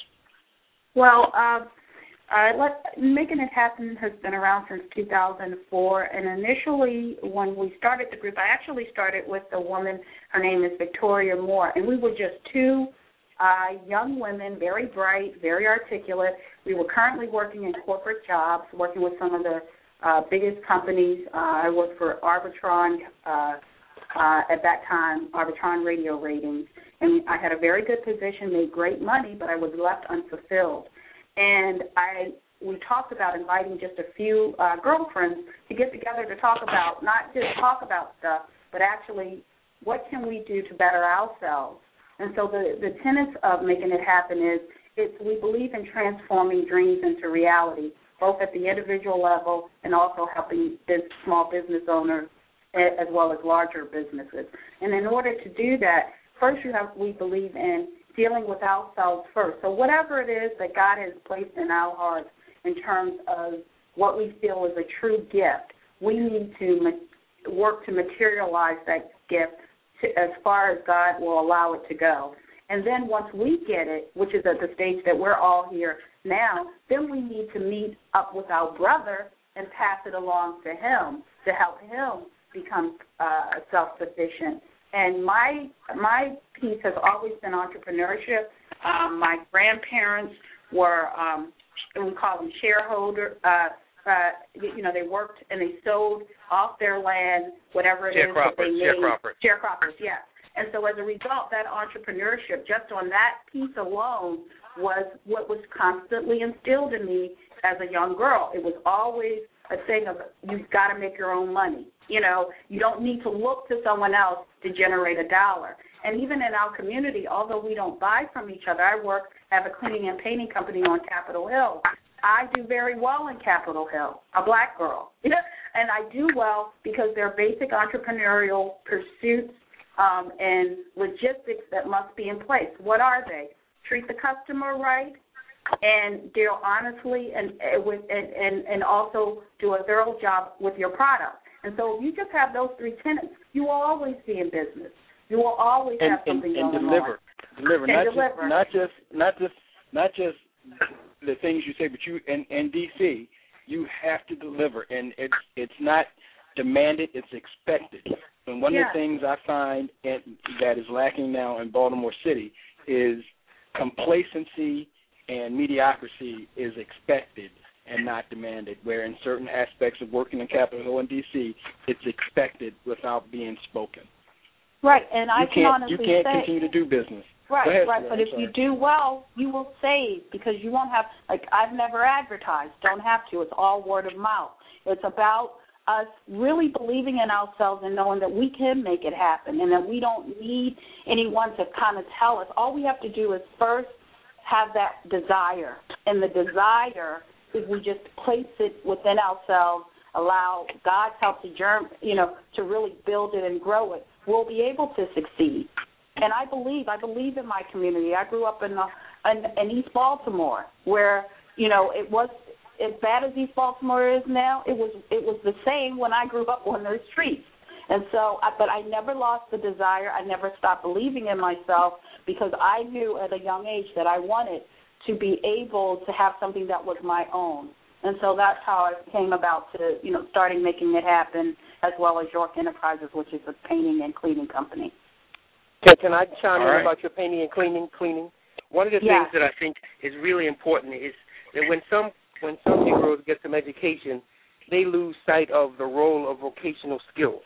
Well, uh, uh, let, Making It Happen has been around since two thousand four, and initially when we started the group, I actually started with a woman, her name is Victoria Moore, and we were just two uh, young women, very bright, very articulate. We were currently working in corporate jobs, working with some of the uh, biggest companies. Uh, I worked for Arbitron uh, uh, at that time, Arbitron Radio Ratings, and I had a very good position, made great money, but I was left unfulfilled. And I we talked about inviting just a few uh, girlfriends to get together to talk about, not just talk about stuff, but actually what can we do to better ourselves. And so the, the tenets of Making It Happen is it's, we believe in transforming dreams into reality, both at the individual level and also helping this small business owners as well as larger businesses. And in order to do that, first you have, we believe in dealing with ourselves first. So whatever it is that God has placed in our hearts in terms of what we feel is a true gift, we need to ma- work to materialize that gift to, as far as God will allow it to go. And then once we get it, which is at the stage that we're all here now, then we need to meet up with our brother and pass it along to him to help him become uh, self-sufficient. And my my piece has always been entrepreneurship. Um, my grandparents were, um, we call them shareholder. Uh, uh, you know, they worked and they sold off their land, whatever it is that they made. Sharecroppers. Sharecroppers, yes. And so as a result, that entrepreneurship, just on that piece alone, was what was constantly instilled in me as a young girl. It was always a thing of you've got to make your own money. You know, you don't need to look to someone else to generate a dollar. And even in our community, although we don't buy from each other, I work, have a cleaning and painting company on Capitol Hill. I do very well in Capitol Hill, a black girl. And I do well because there are basic entrepreneurial pursuits um, and logistics that must be in place. What are they? Treat the customer right and deal honestly and, with, and, and, and also do a thorough job with your product. And so if you just have those three tenets, you will always be in business. You will always and, have something and, and going deliver. on. Deliver. And not deliver. Just, not just not just not just the things you say, but you in, in D C you have to deliver, and it's it's not demanded, it's expected. And one yeah. of the things I find in, that is lacking now in Baltimore City is complacency and mediocrity is expected and not demanded, where in certain aspects of working in Capitol Hill and D C, it's expected without being spoken. Right, and I you can can't, honestly say... You can't continue to do business. Right, ahead, right, Sarah, but if you do well, you will save because you won't have, like, I've never advertised, don't have to. It's all word of mouth. It's about us really believing in ourselves and knowing that we can make it happen and that we don't need anyone to kind of tell us. All we have to do is first have that desire, and the desire, if we just place it within ourselves, allow God's help to germ, you know, to really build it and grow it, we'll be able to succeed. And I believe, I believe in my community. I grew up in, uh, in, in East Baltimore, where, you know, it was as bad as East Baltimore is now. It was, it was the same when I grew up on those streets. And so, I, but I never lost the desire. I never stopped believing in myself because I knew at a young age that I wanted to be able to have something that was my own. And so that's how I came about to, you know, starting Making It Happen, as well as York Enterprises, which is a painting and cleaning company. Can, can I chime All in right. about your painting and cleaning? Cleaning. One of the Yeah. things that I think is really important is that when some when some Negroes get some education, they lose sight of the role of vocational skills.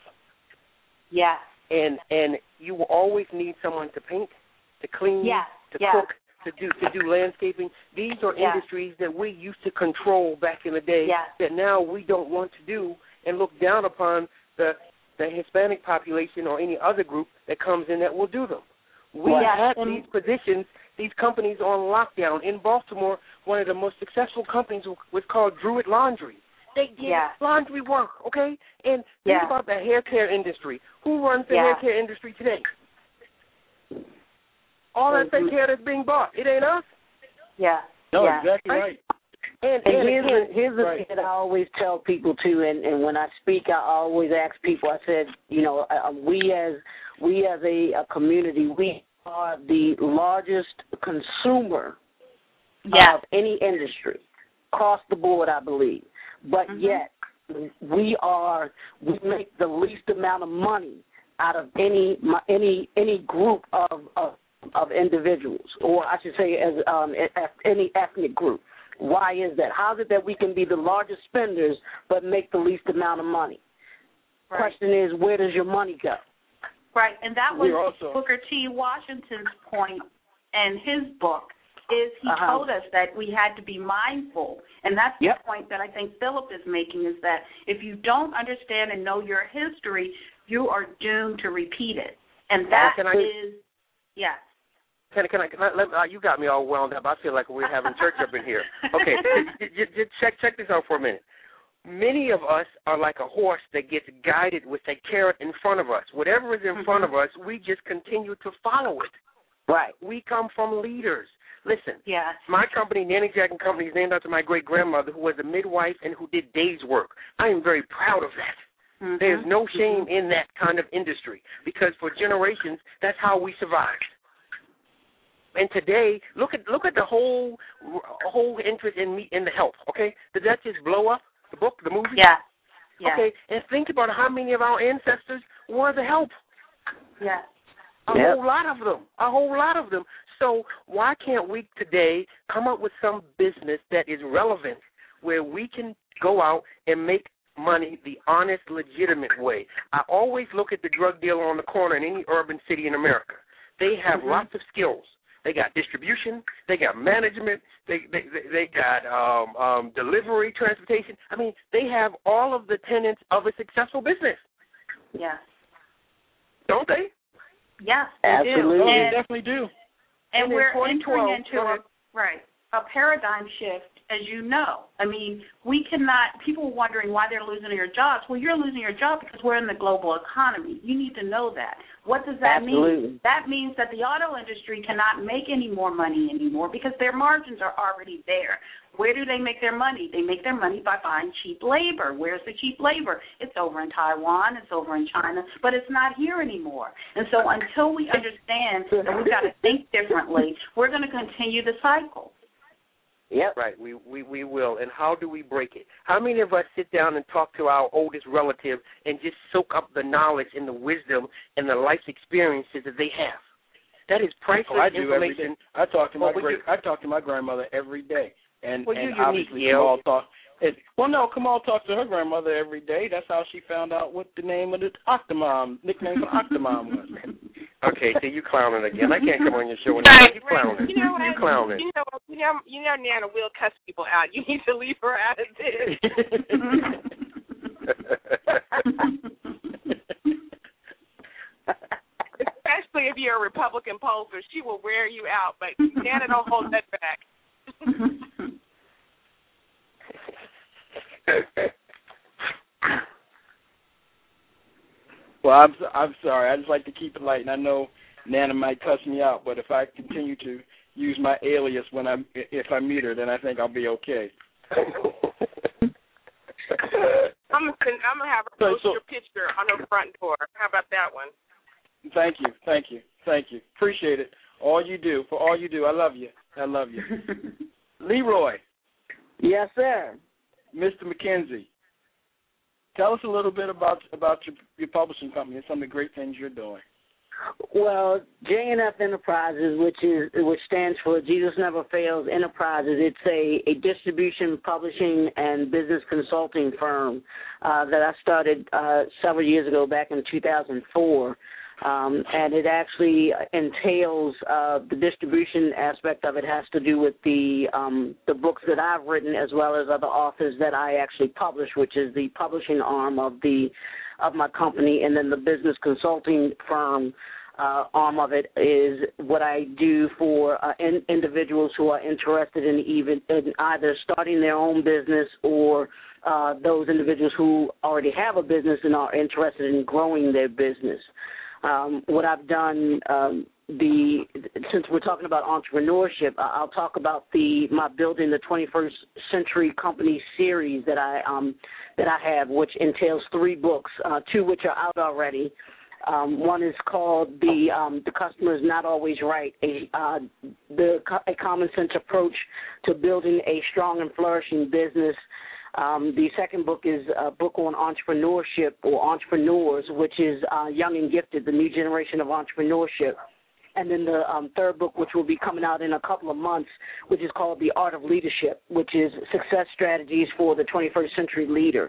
Yeah. And and you will always need someone to paint, to clean, Yeah. to Yeah. cook, to do to do landscaping. These are Yeah. industries that we used to control back in the day Yeah. that now we don't want to do and look down upon the the Hispanic population or any other group that comes in that will do them. We Yeah. had And these positions, these companies on lockdown. In Baltimore, one of the most successful companies was called Druid Laundry. They did Yeah. laundry work, okay? And think Yeah. about the hair care industry. Who runs the Yeah. hair care industry today? All that fake hair that's being bought, it ain't us. Yeah. No, yeah. exactly right. And, and, and here's, again, a, here's the right. thing that I always tell people too, and, and when I speak, I always ask people. I said, you know, uh, we as we as a, a community, we are the largest consumer Yes. of any industry across the board, I believe. But Mm-hmm. yet, we are we make the least amount of money out of any any any group of of, of individuals, or I should say, as um, any ethnic group. Why is that? How is it that we can be the largest spenders but make the least amount of money? Right. Question is, where does your money go? Right, and that was We're also- Booker T. Washington's point in his book, is he Uh-huh. told us that we had to be mindful. And that's Yep. the point that I think Philip is making, is that if you don't understand and know your history, you are doomed to repeat it. And that can I- is, yes. Can, can I? Can I let, uh, you got me all wound up. I feel like we're having church up in here. Okay, j- j- j- check check this out for a minute. Many of us are like a horse that gets guided with a carrot in front of us. Whatever is in Mm-hmm. front of us, we just continue to follow it. Right. We come from leaders. Listen, Yes. my company, Nanny Jack and Company, is named after my great-grandmother, who was a midwife and who did days work. I am very proud of that. Mm-hmm. There's no shame in that kind of industry, because for generations, that's how we survived. And today, look at look at the whole whole interest in me in the health. Okay, did that just blow up? The book, the movie. Yes. Yes. Okay, and think about how many of our ancestors were the help. Yes. A Yep. whole lot of them. A whole lot of them. So why can't we today come up with some business that is relevant, where we can go out and make money the honest, legitimate way? I always look at the drug dealer on the corner in any urban city in America. They have Mm-hmm. lots of skills. They got distribution. They got management. They they they got um, um, delivery, transportation. I mean, they have all of the tenets of a successful business, Yes. don't they? Yes, they Absolutely. do. Oh, And, they definitely do. and And in we're twenty twelve, entering into a, right, a paradigm shift, as you know. I mean, we cannot, people wondering why they're losing their jobs. Well, you're losing your job because we're in the global economy. You need to know that. What does that Absolutely. mean? That means that the auto industry cannot make any more money anymore because their margins are already there. Where do they make their money? They make their money by buying cheap labor. Where's the cheap labor? It's over in Taiwan. It's over in China. But it's not here anymore. And so until we understand that we've got to think differently, we're going to continue the cycle. Yep. Right, we, we, we will. And how do we break it? How many of us sit down and talk to our oldest relative and just soak up the knowledge and the wisdom and the life experiences that they have? That is priceless Oh, I do every information. day. I talk to my Well, would great. you- I talk to my grandmother every day, and Well, and you're unique, obviously Gail. Kamal talk. It, well, no, Kamal talks to her grandmother every day. That's how she found out what the name of the Octomom nickname for Octomom was. Okay, so you clowning again. I can't come on your show and Right, you right. clowning. You know what? You clowning. You know, you know, you know, Nana will cuss people out. You need to leave her out of this. Especially if you're a Republican pollster, she will wear you out. But Nana, don't hold that back. Well, I'm I'm sorry. I just like to keep it light, and I know Nana might cuss me out, but if I continue to use my alias when I if I meet her, then I think I'll be okay. I'm gonna send, I'm gonna have her So- post so- your picture on her front door. How about that one? Thank you, thank you, thank you. Appreciate it. All you do for all you do. I love you. I love you. Leroy, Yes, sir. Mister McKenzie, tell us a little bit about about your, your publishing company and some of the great things you're doing. Well, J N F Enterprises, which is which stands for Jesus Never Fails Enterprises, it's a, a distribution, publishing, and business consulting firm uh, that I started uh, several years ago, back in two thousand four. Um, and it actually entails uh, the distribution aspect of it has to do with the um, the books that I've written, as well as other authors that I actually publish, which is the publishing arm of the of my company, and then the business consulting firm uh, arm of it is what I do for uh, in, individuals who are interested in even in either starting their own business or uh, those individuals who already have a business and are interested in growing their business. Um, what I've done um, the since we're talking about entrepreneurship, I'll talk about the my Building the twenty-first Century Company series that I um, that I have, which entails three books, uh, two which are out already. Um, one is called the um, the Customer is Not Always Right, a uh, the a common sense approach to building a strong and flourishing business. Um, the second book is a book on entrepreneurship or entrepreneurs, which is uh, Young and Gifted, the New Generation of Entrepreneurship. And then the um, third book, which will be coming out in a couple of months, which is called The Art of Leadership, which is Success Strategies for the twenty-first Century Leader.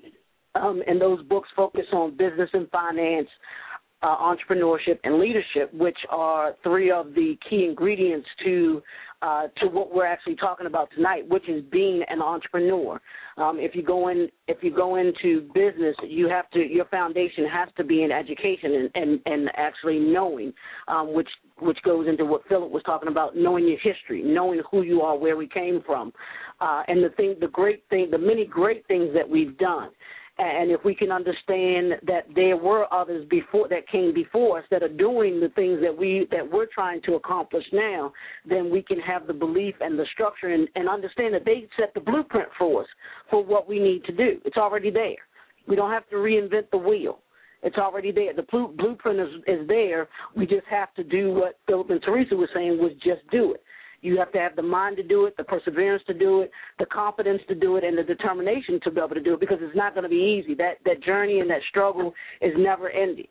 Um, and those books focus on business and finance, uh, entrepreneurship, and leadership, which are three of the key ingredients to uh, to what we're actually talking about tonight, which is being an entrepreneur. Um, if you go in, if you go into business, you have to. Your foundation has to be in education and and, and actually knowing, um, which which goes into what Philip was talking about, knowing your history, knowing who you are, where we came from, uh, and the thing, the great thing, the many great things that we've done. And if we can understand that there were others before that came before us that are doing the things that we that we're trying to accomplish now, then we can have the belief and the structure and, and understand that they set the blueprint for us for what we need to do. It's already there. We don't have to reinvent the wheel. It's already there. The blue, blueprint is, is there. We just have to do what Philip and Teresa were saying, was just do it. You have to have the mind to do it, the perseverance to do it, the confidence to do it, and the determination to be able to do it, because it's not going to be easy. That that journey and that struggle is never ending.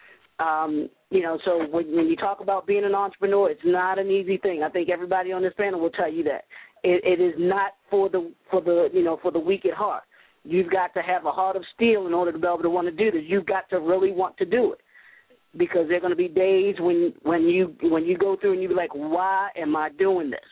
Um, you know, so when, when you talk about being an entrepreneur, it's not an easy thing. I think everybody on this panel will tell you that. It, it is not for the for the you know for the weak at heart. You've got to have a heart of steel in order to be able to want to do this. You've got to really want to do it. Because there are going to be days when when you when you go through and you be like, why am I doing this?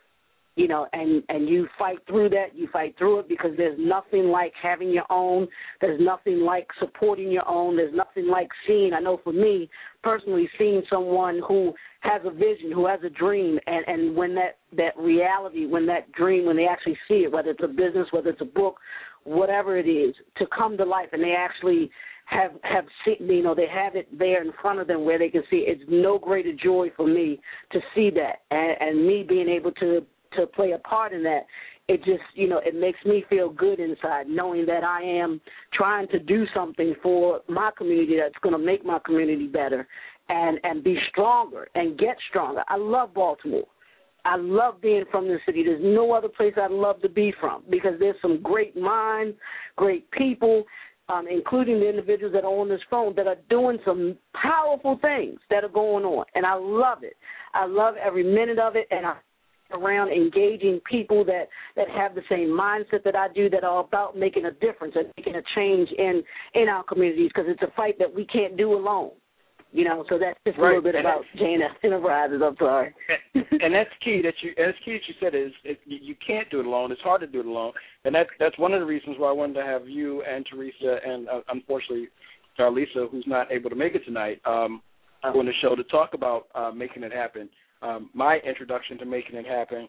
You know, and, and you fight through that. You fight through it because there's nothing like having your own. There's nothing like supporting your own. There's nothing like seeing, I know for me personally, seeing someone who has a vision, who has a dream, and, and when that, that reality, when that dream, when they actually see it, whether it's a business, whether it's a book, whatever it is, to come to life, and they actually have have seen, you know, they have it there in front of them where they can see. It's no greater joy for me to see that, and, and me being able to to play a part in that. It just, you know, it makes me feel good inside, knowing that I am trying to do something for my community that's going to make my community better, and and be stronger and get stronger. I love Baltimore. I love being from the city. There's no other place I'd love to be from, because there's some great minds, great people, Um, including the individuals that are on this phone that are doing some powerful things that are going on. And I love it. I love every minute of it, and I'm around engaging people that, that have the same mindset that I do, that are about making a difference and making a change in, in our communities, because it's a fight that we can't do alone. You know, so that's just a right. little bit and about J N S Enterprises. I'm sorry. And that's key that you, and that's key that you said is it, you can't do it alone. It's hard to do it alone, and that's that's one of the reasons why I wanted to have you and Teresa and uh, unfortunately Charlisa, who's not able to make it tonight, um, on the show to talk about uh, making it happen. Um, my introduction to making it happen,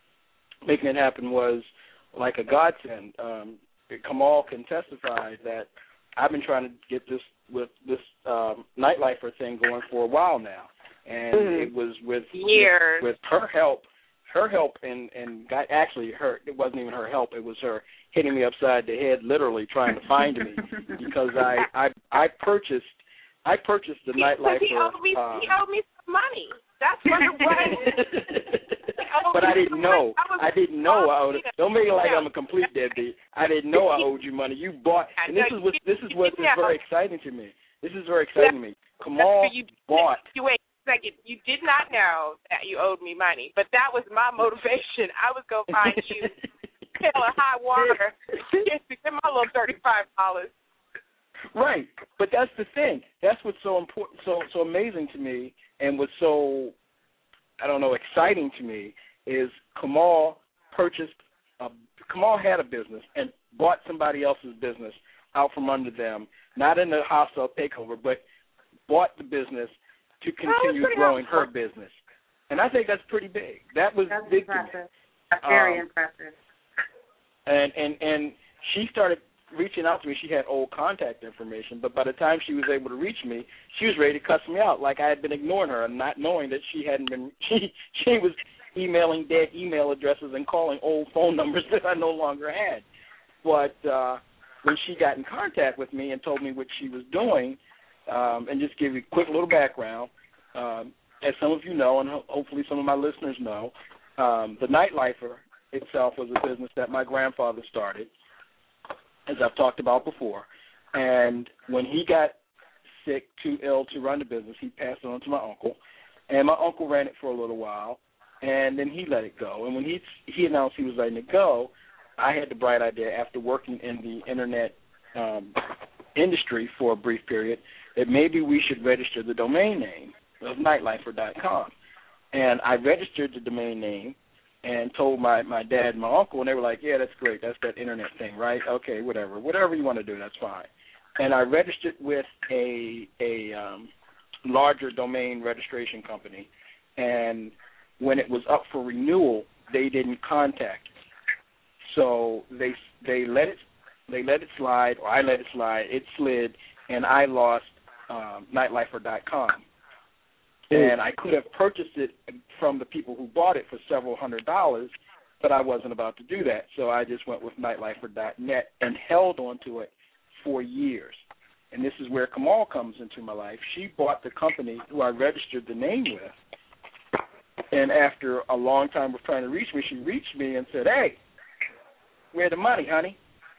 making it happen was like a godsend. Um, Kamal can testify that I've been trying to get this with this um, Nightlifer thing going for a while now, and mm-hmm. it was with years with, with her help, her help, and and got, actually her it wasn't even her help, it was her hitting me upside the head, literally trying to find me, because I, I I purchased I purchased the Nightlifer. He owed me um, he owed me some money. That's what it was. But I didn't know. I, I didn't know I owed it. Don't make it like I'm a complete deadbeat. I didn't know I owed you money. You bought, and this is what this is what is very exciting to me. This is very exciting to me. Kamal you, bought. You wait a second. You did not know that you owed me money, but that was my motivation. I was gonna find you hell or high water just to get my little thirty-five dollars. Right, but that's the thing. That's what's so important, so so amazing to me, and what's so, I don't know, exciting to me is Kamal purchased, a, Kamal had a business and bought somebody else's business out from under them, not in a hostile takeover, but bought the business to continue growing her business. And I think that's pretty big. That was that's big impressive. to me. That's very um, impressive. And, and, and she started reaching out to me, she had old contact information, but by the time she was able to reach me, she was ready to cuss me out, like I had been ignoring her and not knowing that she hadn't been, she, she was emailing dead email addresses and calling old phone numbers that I no longer had. But uh, when she got in contact with me and told me what she was doing, um, and just give you a quick little background, um, as some of you know, and ho- hopefully some of my listeners know, um, the Nightlifer itself was a business that my grandfather started, as I've talked about before. And when he got sick, too ill to run the business, he passed it on to my uncle. And my uncle ran it for a little while, and then he let it go. And when he he announced he was letting it go, I had the bright idea, after working in the Internet um, industry for a brief period, that maybe we should register the domain name of nightlifer dot com. And I registered the domain name and told my, my dad and my uncle, and they were like, yeah, that's great. That's that Internet thing, right? Okay, whatever. Whatever you want to do, that's fine. And I registered with a a um, larger domain registration company, and when it was up for renewal, they didn't contact me. So they they let it they let it slide, or I let it slide. It slid, and I lost um, nightlifer dot com. And I could have purchased it from the people who bought it for several hundred dollars, but I wasn't about to do that. So I just went with nightlifer dot net and held on to it for years. And this is where Kamal comes into my life. She bought the company who I registered the name with. And after a long time of trying to reach me, she reached me and said, hey, where's the money, honey?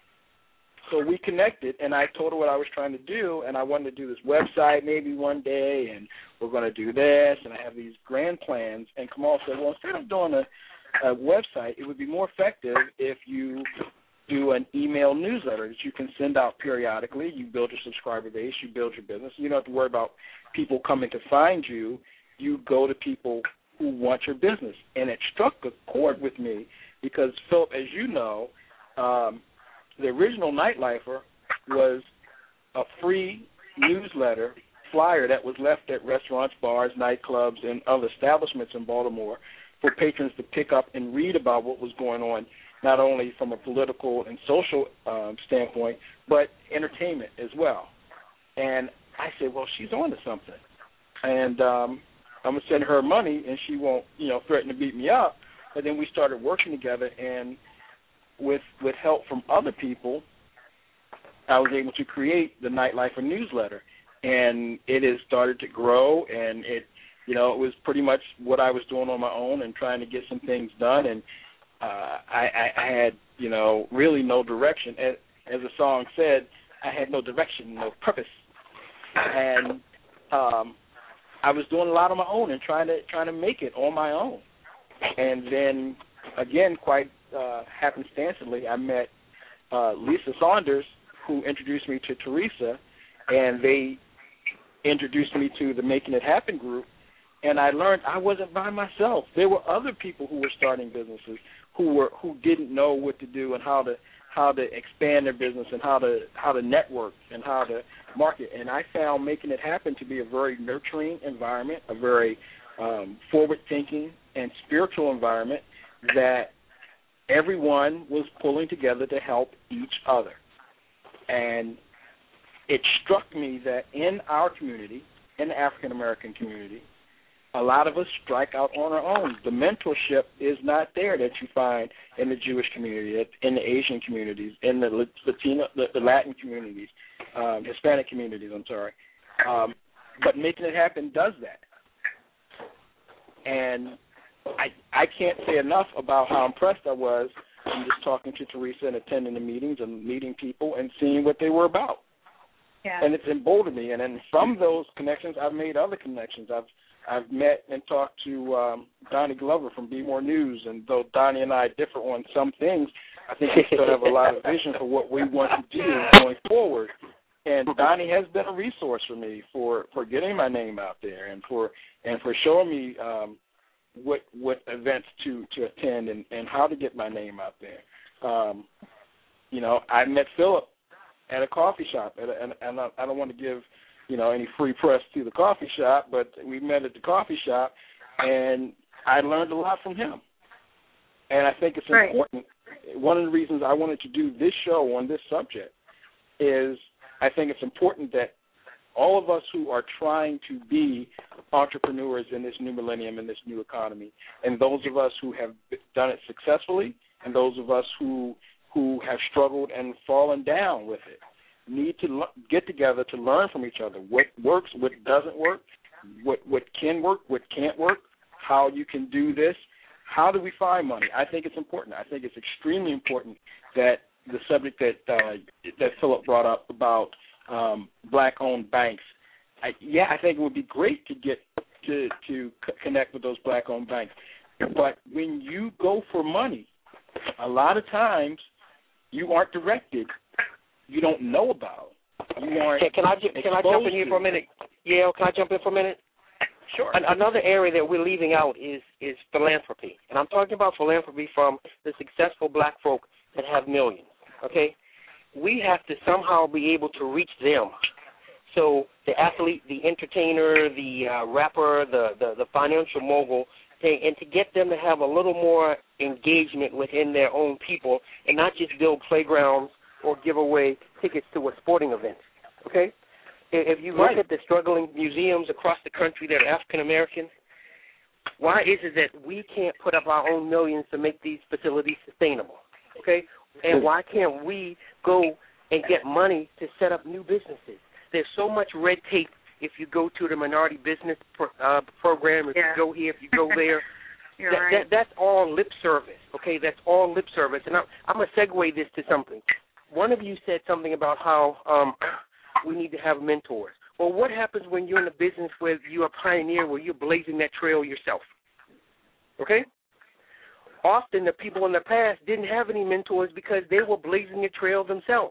So we connected, and I told her what I was trying to do, and I wanted to do this website maybe one day, and we're going to do this, and I have these grand plans. And Kamal said, well, instead of doing a, a website, it would be more effective if you do an email newsletter that you can send out periodically. You build your subscriber base, you build your business. You don't have to worry about people coming to find you. You go to people who want your business. And it struck a chord with me because, Philip, as you know, um, the original Nightlifer was a free newsletter flyer that was left at restaurants, bars, nightclubs, and other establishments in Baltimore for patrons to pick up and read about what was going on, not only from a political and social um, standpoint, but entertainment as well. And I said, well, she's on to something. And um, I'm going to send her money, and she won't, you know, threaten to beat me up. But then we started working together, and with with help from other people, I was able to create the Nightlifer newsletter. And it has started to grow, and it, you know, it was pretty much what I was doing on my own and trying to get some things done. And uh, I, I, I had, you know, really no direction. As, as the song said, I had no direction, no purpose. And um, I was doing a lot on my own and trying to trying to make it on my own. And then, again, quite uh, happenstancely, I met uh, Lisa Saunders, who introduced me to Teresa, and they introduced me to the Making It Happen group, and I learned I wasn't by myself. There were other people who were starting businesses who were who didn't know what to do and how to how to expand their business and how to how to network and how to market. And I found Making It Happen to be a very nurturing environment, a very um, forward-thinking and spiritual environment that everyone was pulling together to help each other. And it struck me that in our community, in the African-American community, a lot of us strike out on our own. The mentorship is not there that you find in the Jewish community, in the Asian communities, in the Latino, the, the Latin communities, um, Hispanic communities, I'm sorry. Um, but Making It Happen does that. And I I can't say enough about how impressed I was in just talking to Teresa and attending the meetings and meeting people and seeing what they were about. Yeah. And it's emboldened me. And then from those connections, I've made other connections. I've I've met and talked to um, Donnie Glover from Be More News, and though Donnie and I differ on some things, I think we still have a lot of vision for what we want to do going forward. And Donnie has been a resource for me for, for getting my name out there and for and for showing me um, what what events to, to attend and, and how to get my name out there. Um, you know, I met Philip at a coffee shop, at a, and, and I, I don't want to give, you know, any free press to the coffee shop, but we met at the coffee shop, and I learned a lot from him. And I think it's right. important. One of the reasons I wanted to do this show on this subject is I think it's important that all of us who are trying to be entrepreneurs in this new millennium, in this new economy, and those of us who have done it successfully, and those of us who who have struggled and fallen down with it, need to l- get together to learn from each other what works, what doesn't work, what what can work, what can't work, how you can do this, how do we find money. I think it's important. I think it's extremely important that the subject that uh, that Philip brought up about um, black-owned banks. I, yeah, I think it would be great to get to to c- connect with those black-owned banks. But when you go for money, a lot of times you aren't directed. You don't know about. You aren't. Can, can I can I jump in here for a minute? Yeah, can I jump in for a minute? Sure. An- another area that we're leaving out is is philanthropy, and I'm talking about philanthropy from the successful black folk that have millions. Okay, we have to somehow be able to reach them. So the athlete, the entertainer, the uh, rapper, the, the the financial mogul, they, and to get them to have a little more engagement within their own people, and not just build playgrounds or give away tickets to a sporting event. Okay, if you look right. at the struggling museums across the country that are African American, why is it that we can't put up our own millions to make these facilities sustainable? Okay. And why can't we go and get money to set up new businesses? There's so much red tape if you go to the minority business pro, uh, program, if yeah. you go here, if you go there. You're that, right. that, that's all lip service, okay? That's all lip service. And I'm, I'm going to segue this to something. One of you said something about how um, we need to have mentors. Well, what happens when you're in a business where you're a pioneer, where you're blazing that trail yourself? Okay? Often the people in the past didn't have any mentors because they were blazing a trail themselves.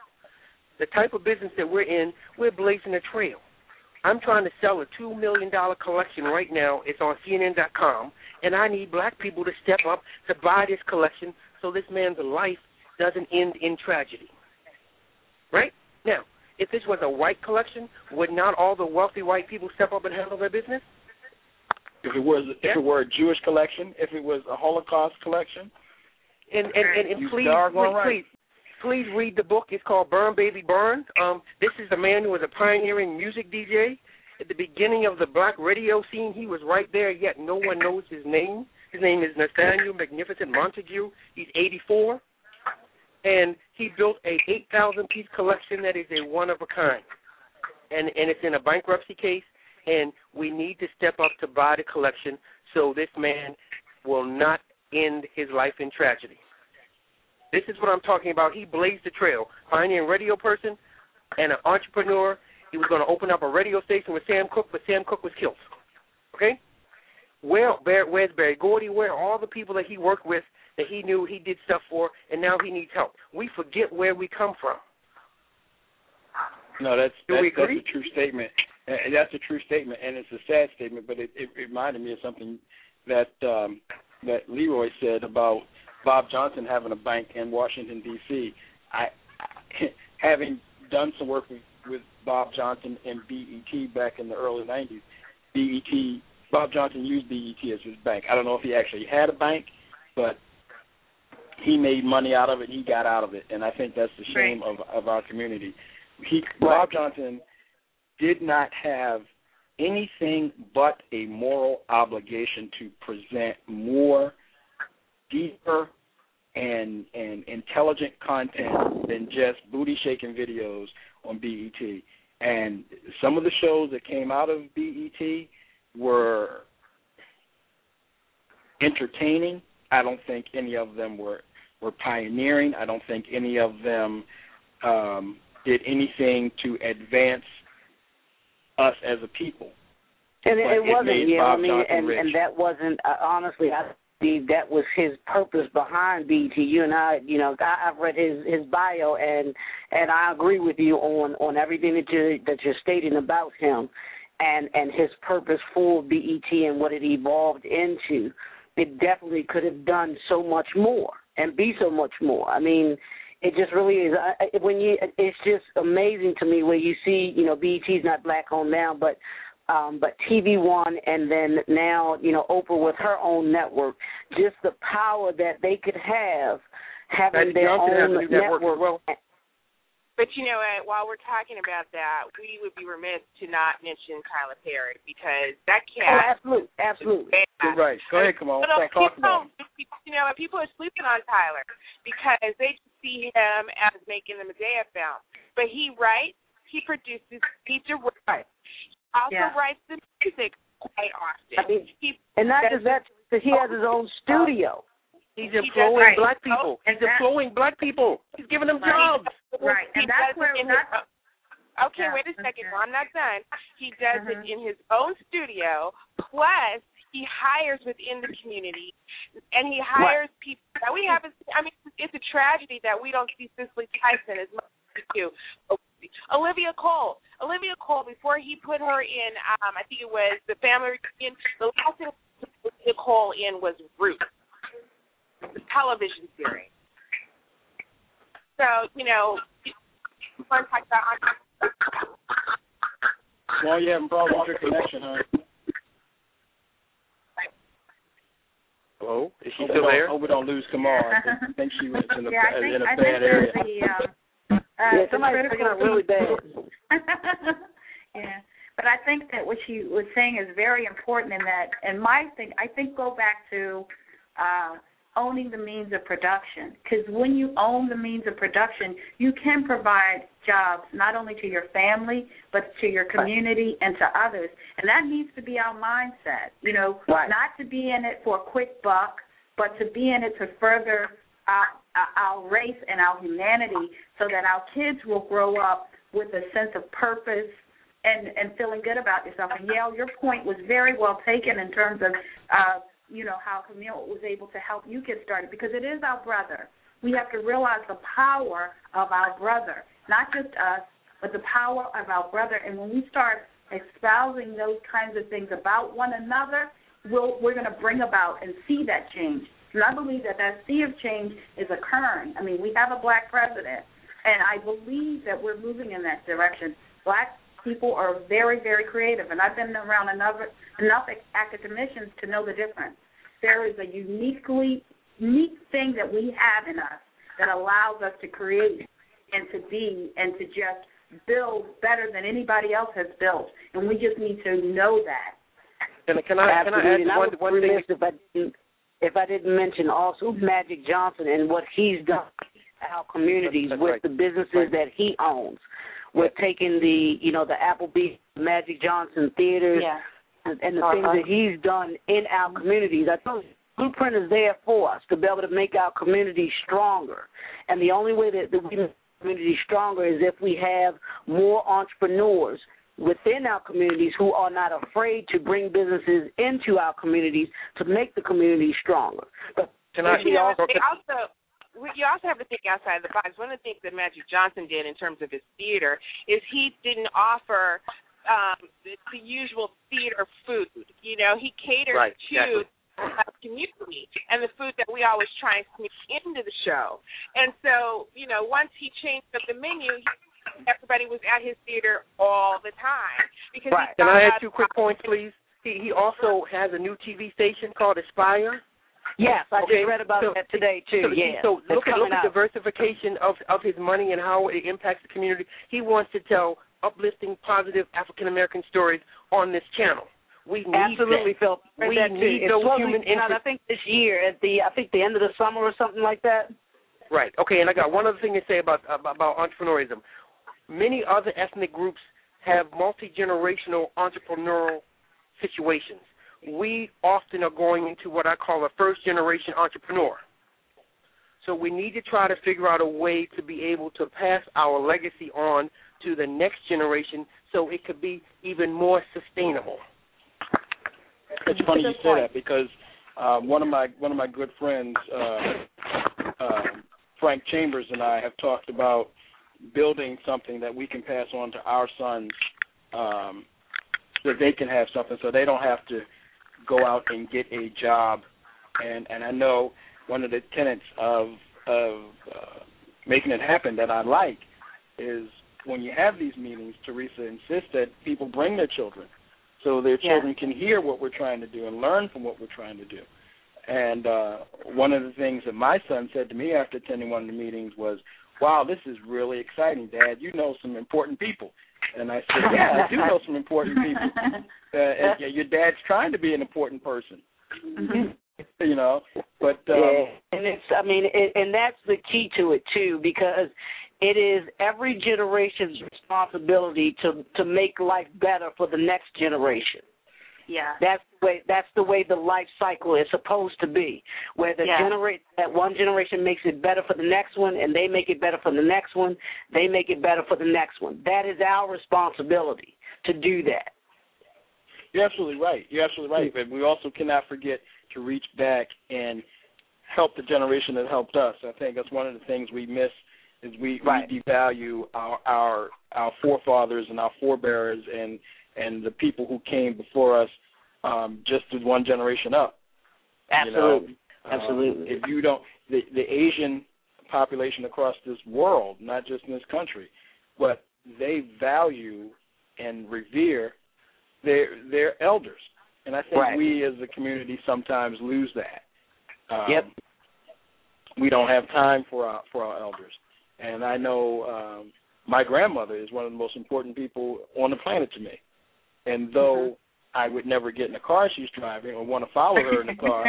The type of business that we're in, we're blazing a trail. I'm trying to sell a two million dollars collection right now. It's on C N N dot com, and I need black people to step up to buy this collection so this man's life doesn't end in tragedy. Right? Now, if this was a white collection, would not all the wealthy white people step up and handle their business? If it was, if yeah. it were a Jewish collection, if it was a Holocaust collection, and and, and, and please, please, right. please, please read the book. It's called Burn Baby Burn. Um, this is the man who was a pioneering music D J at the beginning of the black radio scene. He was right there, yet no one knows his name. His name is Nathaniel Magnificent Montague. He's eighty-four, and he built a eight thousand piece collection that is a one of a kind, and and it's in a bankruptcy case. And we need to step up to buy the collection so this man will not end his life in tragedy. This is what I'm talking about. He blazed the trail. Pioneering radio person and an entrepreneur. He was going to open up a radio station with Sam Cooke, but Sam Cooke was killed. Okay? Where, where's Barry Gordy? Where are all the people that he worked with that he knew he did stuff for, and now he needs help? We forget where we come from. No, that's Do that's, we agree? that's a true statement. And that's a true statement, and it's a sad statement, but it, it reminded me of something that um, that Leroy said about Bob Johnson having a bank in Washington, D C I, having done some work with, with Bob Johnson and B E T back in the early nineties, B E T, Bob Johnson used B E T as his bank. I don't know if he actually had a bank, but he made money out of it. He got out of it, and I think that's the shame right. of, of our community. He, Bob Johnson did not have anything but a moral obligation to present more deeper and and intelligent content than just booty-shaking videos on B E T. And some of the shows that came out of B E T were entertaining. I don't think any of them were, were pioneering. I don't think any of them um, did anything to advance us as a people. And it, it wasn't, you know, I mean, and, rich. and that wasn't, uh, honestly, I believe that was his purpose behind B E T. You and I, you know, I, I've read his, his bio, and and I agree with you on, on everything that you're, that you're stating about him and, and his purpose for B E T and what it evolved into. It definitely could have done so much more and be so much more. I mean, it just really is. I, when you, it's just amazing to me where you see, you know, B E T's not black owned now, but um, but T V One, and then now, you know, Oprah with her own network. Just the power that they could have having Magic their Johnson own has a new network network. as well. But you know what? While we're talking about that, we would be remiss to not mention Kyla Perry because that cat. Oh, absolutely, absolutely. You're right. Go ahead, come on. Let's talk about it. You know, people are sleeping on Tyler because they just see him as making the Medea film. But he writes, he produces, he directs. He also yeah. writes the music quite often. I mean, he, and not just that, because he has his own studio. He's He employing does, right. black people. He's employing black people. He's giving them jobs. Right, and He that's does where it in that's, his, okay, yeah, wait a second. okay. Well, I'm not done. He does Mhm. it in his own studio, plus he hires within the community, and he hires what? people that we haven't seen. I mean, it's a tragedy that we don't see Cicely Tyson as much as we do. Olivia Cole. Olivia Cole, before he put her in, um, I think it was the Family Reunion, the last thing he put Olivia Cole in was Roots, the television series. So, you know, you want to talk about Well, you having problems with your connection, huh? Hello? Is she hope still there? Hope we don't lose Kamal. I think she was in a, yeah, I think, in a I bad think area. The, um, uh, yeah, somebody's picking up really bad. yeah, but I think that what she was saying is very important in that, and my thing, I think go back to uh, owning the means of production, because when you own the means of production, you can provide jobs not only to your family, but to your community and to others, and that needs to be our mindset, you know, right. not to be in it for a quick buck, but to be in it to further our, our race and our humanity so that our kids will grow up with a sense of purpose and, and feeling good about yourself. And, Yael, your point was very well taken in terms of, uh, you know, how Camille was able to help you get started, because it is our brother. We have to realize the power of our brother, not just us, but the power of our brother. And when we start espousing those kinds of things about one another, we'll, we're going to bring about and see that change. And I believe that that sea of change is occurring. I mean, we have a black president, and I believe that we're moving in that direction. Black people are very, very creative, and I've been around enough, enough academicians to know the difference. There is a uniquely unique thing that we have in us that allows us to create and to be and to just build better than anybody else has built, and we just need to know that. Can, can I can I add one, one thing? If I, didn't, if I didn't mention also Magic Johnson and what he's done in our communities That's with right. the businesses right. that he owns. We're taking the, you know, the Applebee, Magic Johnson theaters, yeah. and, and the uh-huh. things that he's done in our communities. I think the blueprint is there for us to be able to make our communities stronger. And the only way that, that we make our communities stronger is if we have more entrepreneurs within our communities who are not afraid to bring businesses into our communities to make the community stronger. But Can I, you know, also, they also you also have to think outside the box. One of the things that Magic Johnson did in terms of his theater is he didn't offer um, the, the usual theater food. You know, he catered right, to exactly. the community and the food that we always try and sneak into the show. And so, you know, once he changed up the menu, he, everybody was at his theater all the time. Because right. he Can I add two quick points, please? He, he also has a new T V station called Aspire. Yes, I okay. just read about so, that today, too, so, yeah. So look at, look at out. diversification of, of his money and how it impacts the community. He wants to tell uplifting, positive African-American stories on this channel. We need Absolutely, that. Phil. We that need too. those it's human interests. I think this year, at the I think the end of the summer or something like that. Right. Okay, and I got one other thing to say about, about, about entrepreneurism. Many other ethnic groups have multi-generational entrepreneurial situations. We often are going into what I call a first-generation entrepreneur. So we need to try to figure out a way to be able to pass our legacy on to the next generation so it could be even more sustainable. It's funny you say that because uh, one of my one of my good friends, uh, uh, Frank Chambers, and I have talked about building something that we can pass on to our sons, um, so that they can have something, so they don't have to go out and get a job. And and I know one of the tenets of of uh, making it happen that I like is when you have these meetings, Teresa insists that people bring their children so their yeah. children can hear what we're trying to do and learn from what we're trying to do. And uh, one of the things that my son said to me after attending one of the meetings was, wow, this is really exciting, Dad. You know some important people. And I said, yeah, I do know some important people. Uh, and, yeah, your dad's trying to be an important person. Mm-hmm. You know, but um, yeah, and it's I mean, it, and that's the key to it too, because it is every generation's responsibility to to make life better for the next generation. Yeah, that's the way that's the way the life cycle is supposed to be, where the yeah. generate that one generation makes it better for the next one, and they make it better for the next one. They make it better for the next one. That is our responsibility to do that. You're absolutely right. You're absolutely right. But we also cannot forget to reach back and help the generation that helped us. I think that's one of the things we miss is we, right. we devalue our, our our forefathers and our forebearers and and the people who came before us um, just as one generation up. Absolutely. You know? Absolutely. Um, if you don't, the, the Asian population across this world, not just in this country, but they value and revere their their elders. And I think right. we as a community sometimes lose that. Um, yep. We don't have time for our for our elders. And I know um, my grandmother is one of the most important people on the planet to me. And though mm-hmm. I would never get in the car she's driving or want to follow her in the car,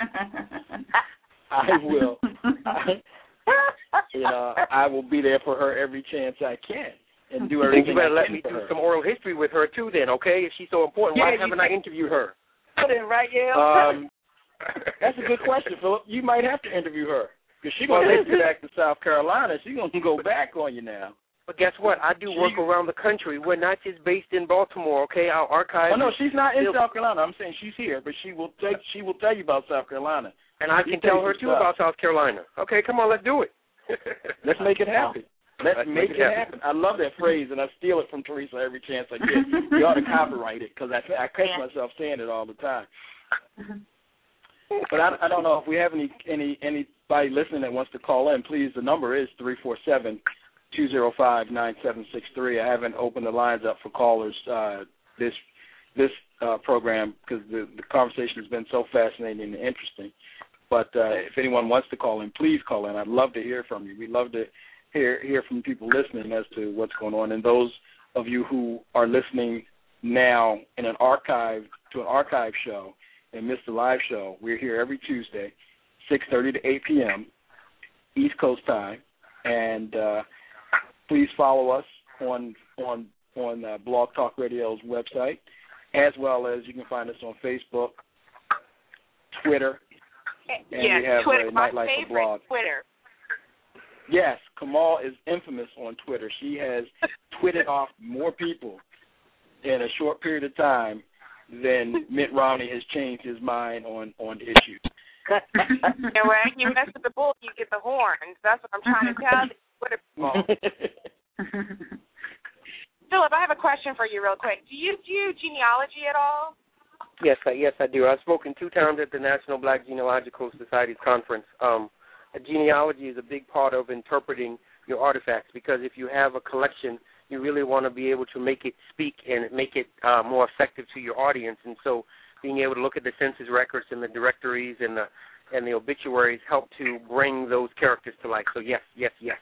I will. I, you know, I will be there for her every chance I can. And do everything. You better I let can me for do her. some oral history with her too, then, okay? If she's so important, yeah, why haven't I interviewed her? Put it right, yeah. Um, that's a good question, Philip. You might have to interview her because she's gonna take you back to South Carolina. She's gonna go back on you now. But guess what? I do work she, around the country. We're not just based in Baltimore, okay? Our archive. Oh no, she's not in still, South Carolina. I'm saying she's here, but she will take. She will tell you about South Carolina, and I can tell her too stuff. about South Carolina. Okay, come on, let's do it. Let's make it happen. Let's, Let's make, make it happen. happen. I love that phrase, and I steal it from Teresa every chance I get. You ought to copyright it because I, I catch myself saying it all the time. But I, I don't know if we have any, any anybody listening that wants to call in. Please, the number is three four seven, two zero five, nine seven six three. I haven't opened the lines up for callers uh, this this uh, program because the, the conversation has been so fascinating and interesting. But uh, if anyone wants to call in, please call in. I'd love to hear from you. We'd love to hear hear from people listening as to what's going on. And those of you who are listening now in an archive to an archive show and missed the live show, we're here every Tuesday, six thirty to eight p.m. East Coast time. And uh, please follow us on on on uh, Blog Talk Radio's website, as well as you can find us on Facebook, Twitter, and yes, we have Twitter, a my Nightlife favorite blog. Twitter. Yes, Kamal is infamous on Twitter. She has tweeted off more people in a short period of time than Mitt Romney has changed his mind on, on issues. And when you mess with the bull, you get the horns. That's what I'm trying to tell you. Twitter. Philip, I have a question for you real quick. Do you do genealogy at all? Yes, I, yes, I do. I've spoken two times at the National Black Genealogical Society's conference. Um, a genealogy is a big part of interpreting your artifacts because if you have a collection, you really want to be able to make it speak and make it uh, more effective to your audience. And so being able to look at the census records and the directories and the and the obituaries help to bring those characters to life. So, yes, yes, yes.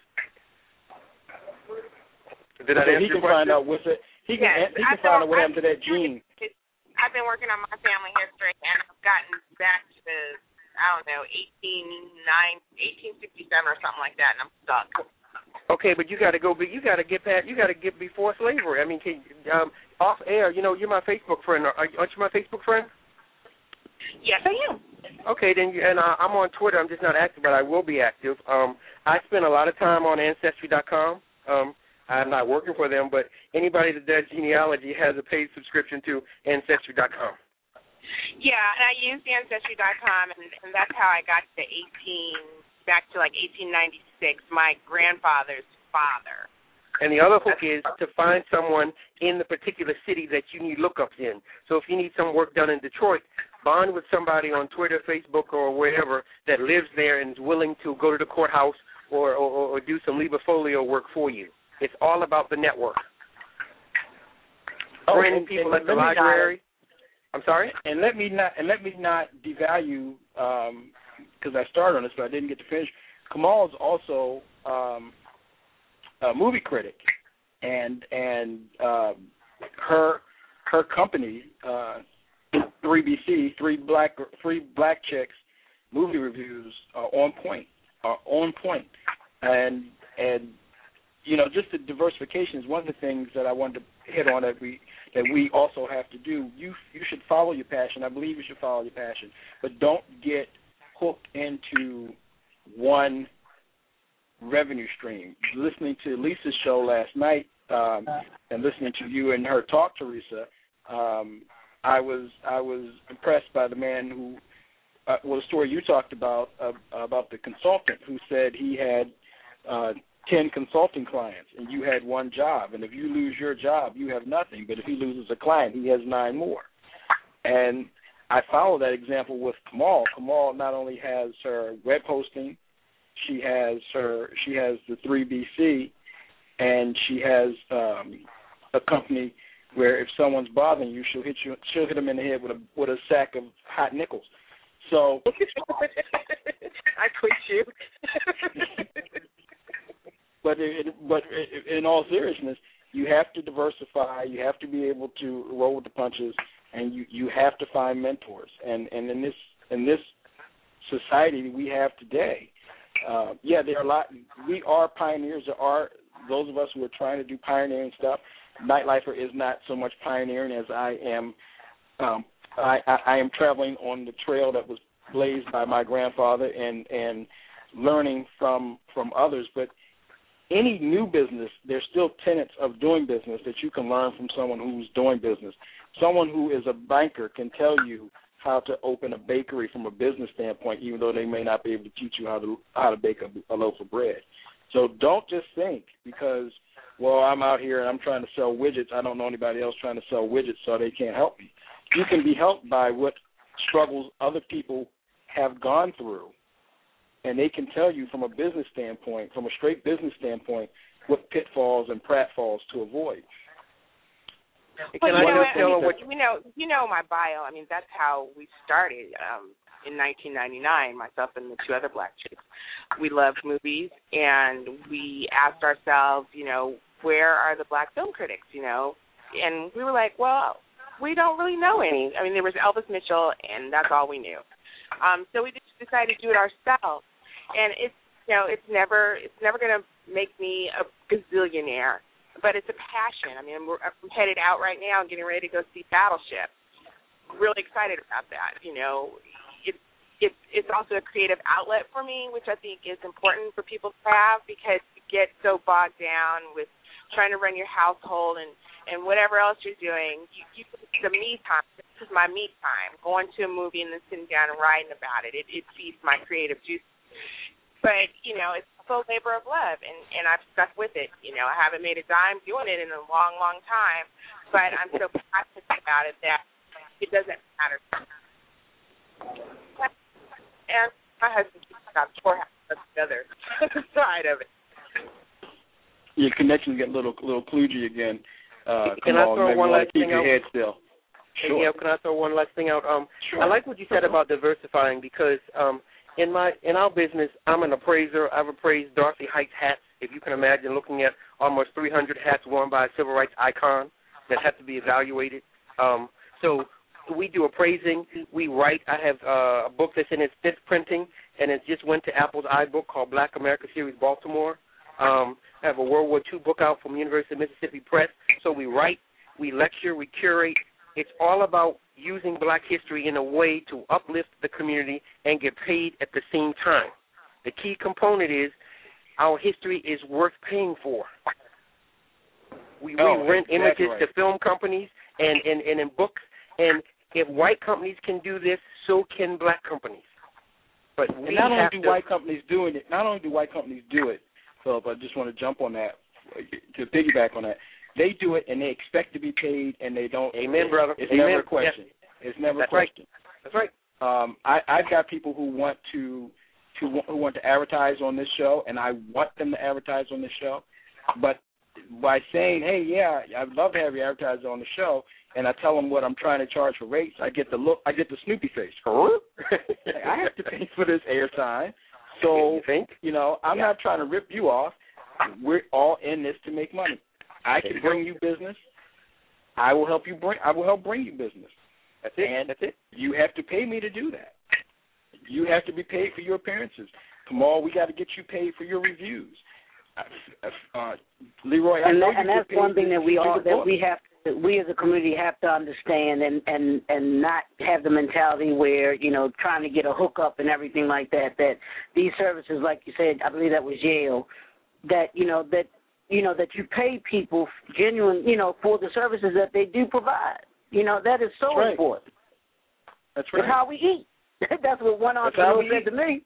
Did I so answer he can your question? find out what's it. He can, yes, he can find out what happened to that gene. I've been working on my family history, and I've gotten back to, I don't know, eighteen sixty-seven or something like that, and I'm stuck. Okay, but you got to go. But you got to get past. You got to get before slavery. I mean, can, um, off air. You know, you're my Facebook friend. Are, aren't you my Facebook friend? Yes, I am. Okay, then, you, and uh, I'm on Twitter. I'm just not active, but I will be active. Um, I spend a lot of time on Ancestry dot com. Um, I'm not working for them, but anybody that does genealogy has a paid subscription to Ancestry dot com. Yeah, and I used Ancestry dot com, and, and that's how I got to eighteen, back to like eighteen ninety-six, my grandfather's father. And the other hook is to find someone in the particular city that you need lookups in. So if you need some work done in Detroit, bond with somebody on Twitter, Facebook, or wherever that lives there and is willing to go to the courthouse or, or, or do some Librifolio work for you. It's all about the network. Oh, Bringing and, people and at the library. I'm sorry? And let me not and let me not devalue because um, I started on this, but I didn't get to finish. Kamal's also um, a movie critic, and and uh, her her company, uh, three B C, three black three black chicks, movie reviews are on point, are on point, and and you know, just the diversification is one of the things that I wanted to hit on that we that we also have to do. You you should follow your passion. I believe you should follow your passion, but don't get hooked into one revenue stream. Listening to Lisa's show last night um, and listening to you and her talk, Teresa, um, I was I was impressed by the man who uh, well the story you talked about uh, about the consultant who said he had uh, ten consulting clients and you had one job, and if you lose your job, you have nothing. But if he loses a client, he has nine more. And I follow that example with Kamal. Kamal not only has her web hosting, she has her she has the three B C, and she has um, a company where if someone's bothering you, she'll hit you she'll hit them in the head with a with a sack of hot nickels. So I quit you. But it, but in all seriousness, you have to diversify. You have to be able to roll with the punches, and you, you have to find mentors. And, and in this in this society we have today, uh, yeah, there are a lot. We are pioneers. There are those of us who are trying to do pioneering stuff. Nightlifer is not so much pioneering as I am. Um, I, I, I am traveling on the trail that was blazed by my grandfather, and and learning from from others, but. Any new business, there's still tenets of doing business that you can learn from someone who's doing business. Someone who is a banker can tell you how to open a bakery from a business standpoint, even though they may not be able to teach you how to how to bake a, a loaf of bread. So don't just think because, well, I'm out here and I'm trying to sell widgets. I don't know anybody else trying to sell widgets, so they can't help me. You can be helped by what struggles other people have gone through. And they can tell you from a business standpoint, from a straight business standpoint, what pitfalls and pratfalls to avoid. But you know, what, what, you know, you know my bio. I mean, that's how we started um, in nineteen ninety-nine. Myself and the two other black chicks. We loved movies, and we asked ourselves, you know, where are the black film critics? You know, and we were like, well, we don't really know any. I mean, there was Elvis Mitchell, and that's all we knew. Um, so we just decided to do it ourselves. And it's, you know, it's never it's never going to make me a gazillionaire, but it's a passion. I mean, we're, I'm headed out right now and getting ready to go see Battleship. Really excited about that. You know, it's it's it's also a creative outlet for me, which I think is important for people to have because you get so bogged down with trying to run your household and, and whatever else you're doing. You, you the me time. This is my me time. Going to a movie and then sitting down and writing about it. It, it feeds my creative juice. But, you know, it's a full labor of love, and, and I've stuck with it. You know, I haven't made a dime doing it in a long, long time, but I'm so passionate about it that it doesn't matter. And my husband keeps got a poorhouse on the other side of it. Your connection's getting a little, little kludgy again. Uh, can I throw one last thing out? Keep your head still. Sure. Yeah, can I throw one last thing out? Um, sure. I like what you said about diversifying because um, in my in our business, I'm an appraiser. I've appraised Darcy Heights hats. If you can imagine looking at almost three hundred hats worn by a civil rights icon that have to be evaluated. Um, so we do appraising. We write. I have uh, a book that's in its fifth printing, and it just went to Apple's iBook called Black America Series Baltimore. Um, I have a World War Two book out from University of Mississippi Press. So we write, we lecture, we curate. It's all about using black history in a way to uplift the community and get paid at the same time. The key component is our history is worth paying for. We, oh, we rent exactly images right. to film companies and, and, and in books, and if white companies can do this, so can black companies. But we and not only have do to, white companies doing it, not only do white companies do it, Philip, I just want to jump on that, to piggyback on that. They do it, and they expect to be paid, and they don't. Amen, brother. It's Amen. never a question. Yes. It's never That's a question. Right. That's right. Um, I, I've got people who want to, to who want to advertise on this show, and I want them to advertise on this show. But by saying, "Hey, yeah, I'd love to have you advertise on the show," and I tell them what I'm trying to charge for rates, I get the look, I get the Snoopy face. Huh? I have to pay for this airtime, so you think? You know, I'm yeah. not trying to rip you off. we're all in this to make money. I can bring you business. I will help you bring. I will help bring you business. That's it. And That's it. You have to pay me to do that. You have to be paid for your appearances. Kamal, we got to get you paid for your reviews. Uh, uh, Leroy, I and, know that, and you that's get one paid thing that we to all do that the we have to, we as a community have to understand and, and, and not have the mentality where, you know, trying to get a hookup and everything like that, that these services, like you said, I believe that was Yale, that, you know, that, you know, that you pay people genuine, you know, for the services that they do provide. You know, that is so That's right. important. That's right. It's how we eat. That's what one That's how entrepreneur we said to me.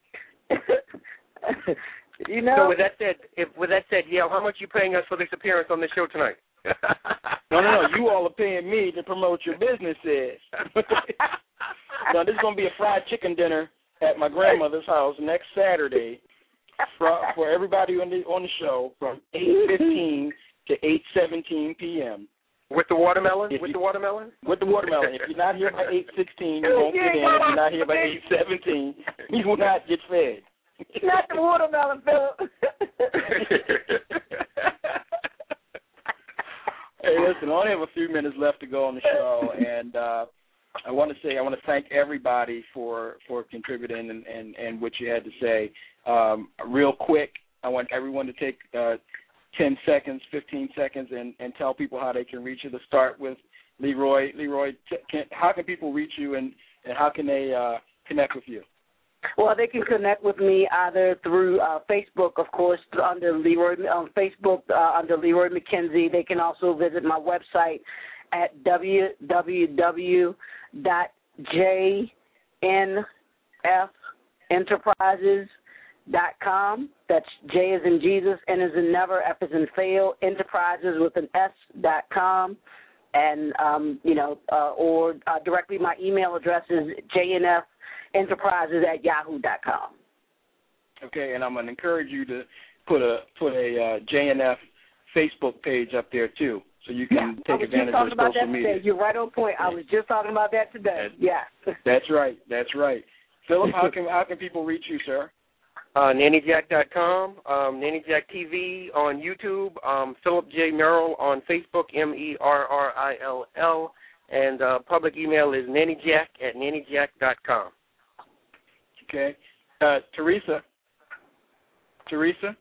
You know? So with that said, if with that said, Yale, how much are you paying us for this appearance on the show tonight? No, no, no. You all are paying me to promote your businesses. Now, this is going to be a fried chicken dinner at my grandmother's house next Saturday for, for everybody on the on the show from eight fifteen to eight seventeen p.m. With the watermelon? If with you, the watermelon? With the watermelon. If you're not here by eight sixteen, you won't get in. If you're not here by eight seventeen, you will not get fed. Not the watermelon, Philip. Hey, listen, I only have a few minutes left to go on the show, and uh, I want to say I want to thank everybody for, for contributing and, and, and what you had to say. Um, real quick, I want everyone to take uh, ten seconds, fifteen seconds, and, and tell people how they can reach you. To start with Leroy. Leroy, t- can, how can people reach you, and, and how can they uh, connect with you? Well, they can connect with me either through uh, Facebook, of course, under Leroy on Facebook uh, under Leroy McKenzie. They can also visit my website at w w w dot j n f enterprises dot com. That's J as in Jesus, N as in never, F as in fail, enterprises with an S dot com. And, um, you know, uh, or uh, directly my email address is J N F enterprises at yahoo dot com. Okay, and I'm going to encourage you to put a put a uh, J N F Facebook page up there too, so you can yeah, take advantage of social that media. Today. You're right on point. I was just talking about that today. That's, yeah. That's right. That's right. Philip, how can how can people reach you, sir? Uh, nanny jack dot com, um, Nanny Jack T V on YouTube, um, Philip J. Merrill on Facebook, M E R R I L L, and uh, public email is nannyjack at nanny jack dot com. Okay. Uh, Teresa. Teresa?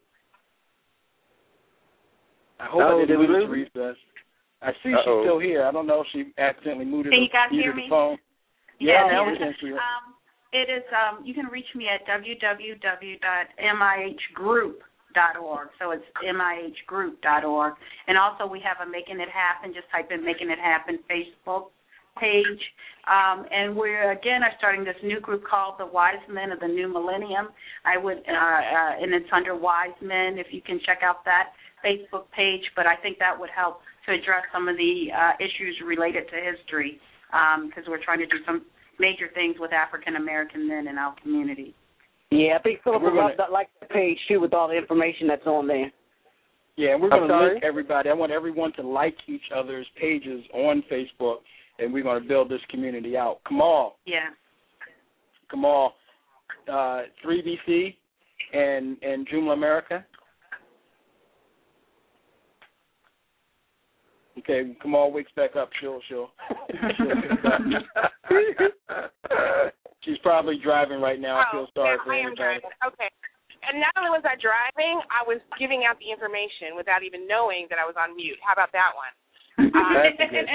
I hope Oh, I didn't did we lose lose? Teresa. I see Uh-oh. she's still here. I don't know if she accidentally muted, Can you guys muted hear the me? phone. Yeah, Yeah, now it we is. can see her. Um, it is. Um, you can reach me at w w w dot m i h group dot org. So it's m i h group dot org. And also we have a Making It Happen. Just type in Making It Happen Facebook page. Um, and we're, again, are starting this new group called the Wise Men of the New Millennium. I would, uh, uh, and it's under Wise Men, if you can check out that Facebook page. But I think that would help to address some of the uh, issues related to history, because um, we're trying to do some major things with African American men in our community. Yeah, I think Philip We're would gonna- love that, like the page too, with all the information that's on there. Yeah, and we're I'm going to sorry? link everybody. I want everyone to like each other's pages on Facebook, and we're going to build this community out. Kamal. Yeah. Kamal, uh, three B C and, and Joomla America. Okay, Kamal wakes back up. She'll, she'll, she'll pick up. She's probably driving right now. I feel Oh, sorry yeah, for I am everybody. driving. Okay. And not only was I driving, I was giving out the information without even knowing that I was on mute. How about that one? Um,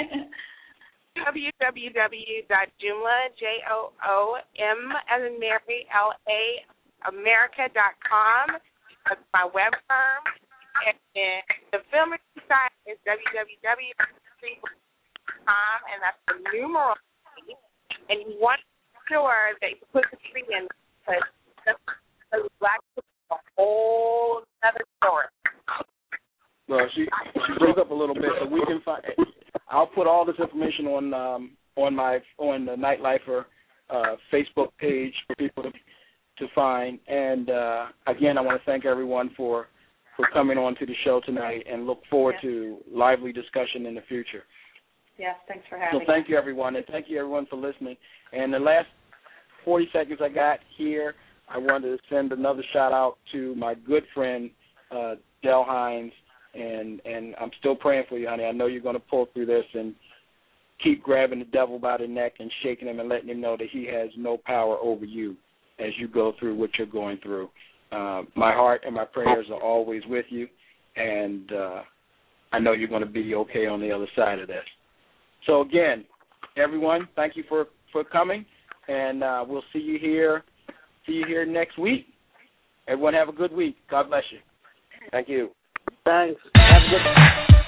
w w w dot joomla, J O O M as in Mary, L A, America dot com. That's my web firm. And then the film site is w w w dot com, and that's the numeral. And you want to make sure that you put the three in, because the black is a whole other story. Well, she she broke up a little bit, so we can find. I'll put all this information on um, on my on the Nightlifer uh, Facebook page for people to to find. And uh, again, I want to thank everyone for for coming on to the show tonight, and look forward yes. to lively discussion in the future. Yes, thanks for So having me. thank you, everyone, and thank you, everyone, for listening. And the last forty seconds I got here, I wanted to send another shout-out to my good friend uh, Del Hines, and and I'm still praying for you, honey. I know you're going to pull through this and keep grabbing the devil by the neck and shaking him and letting him know that he has no power over you as you go through what you're going through. Uh, my heart and my prayers are always with you, and uh, I know you're going to be okay on the other side of this. So, again, everyone, thank you for, for coming, and uh, we'll see you here see you here next week. Everyone have a good week. God bless you. Thank you. Thanks. Have a good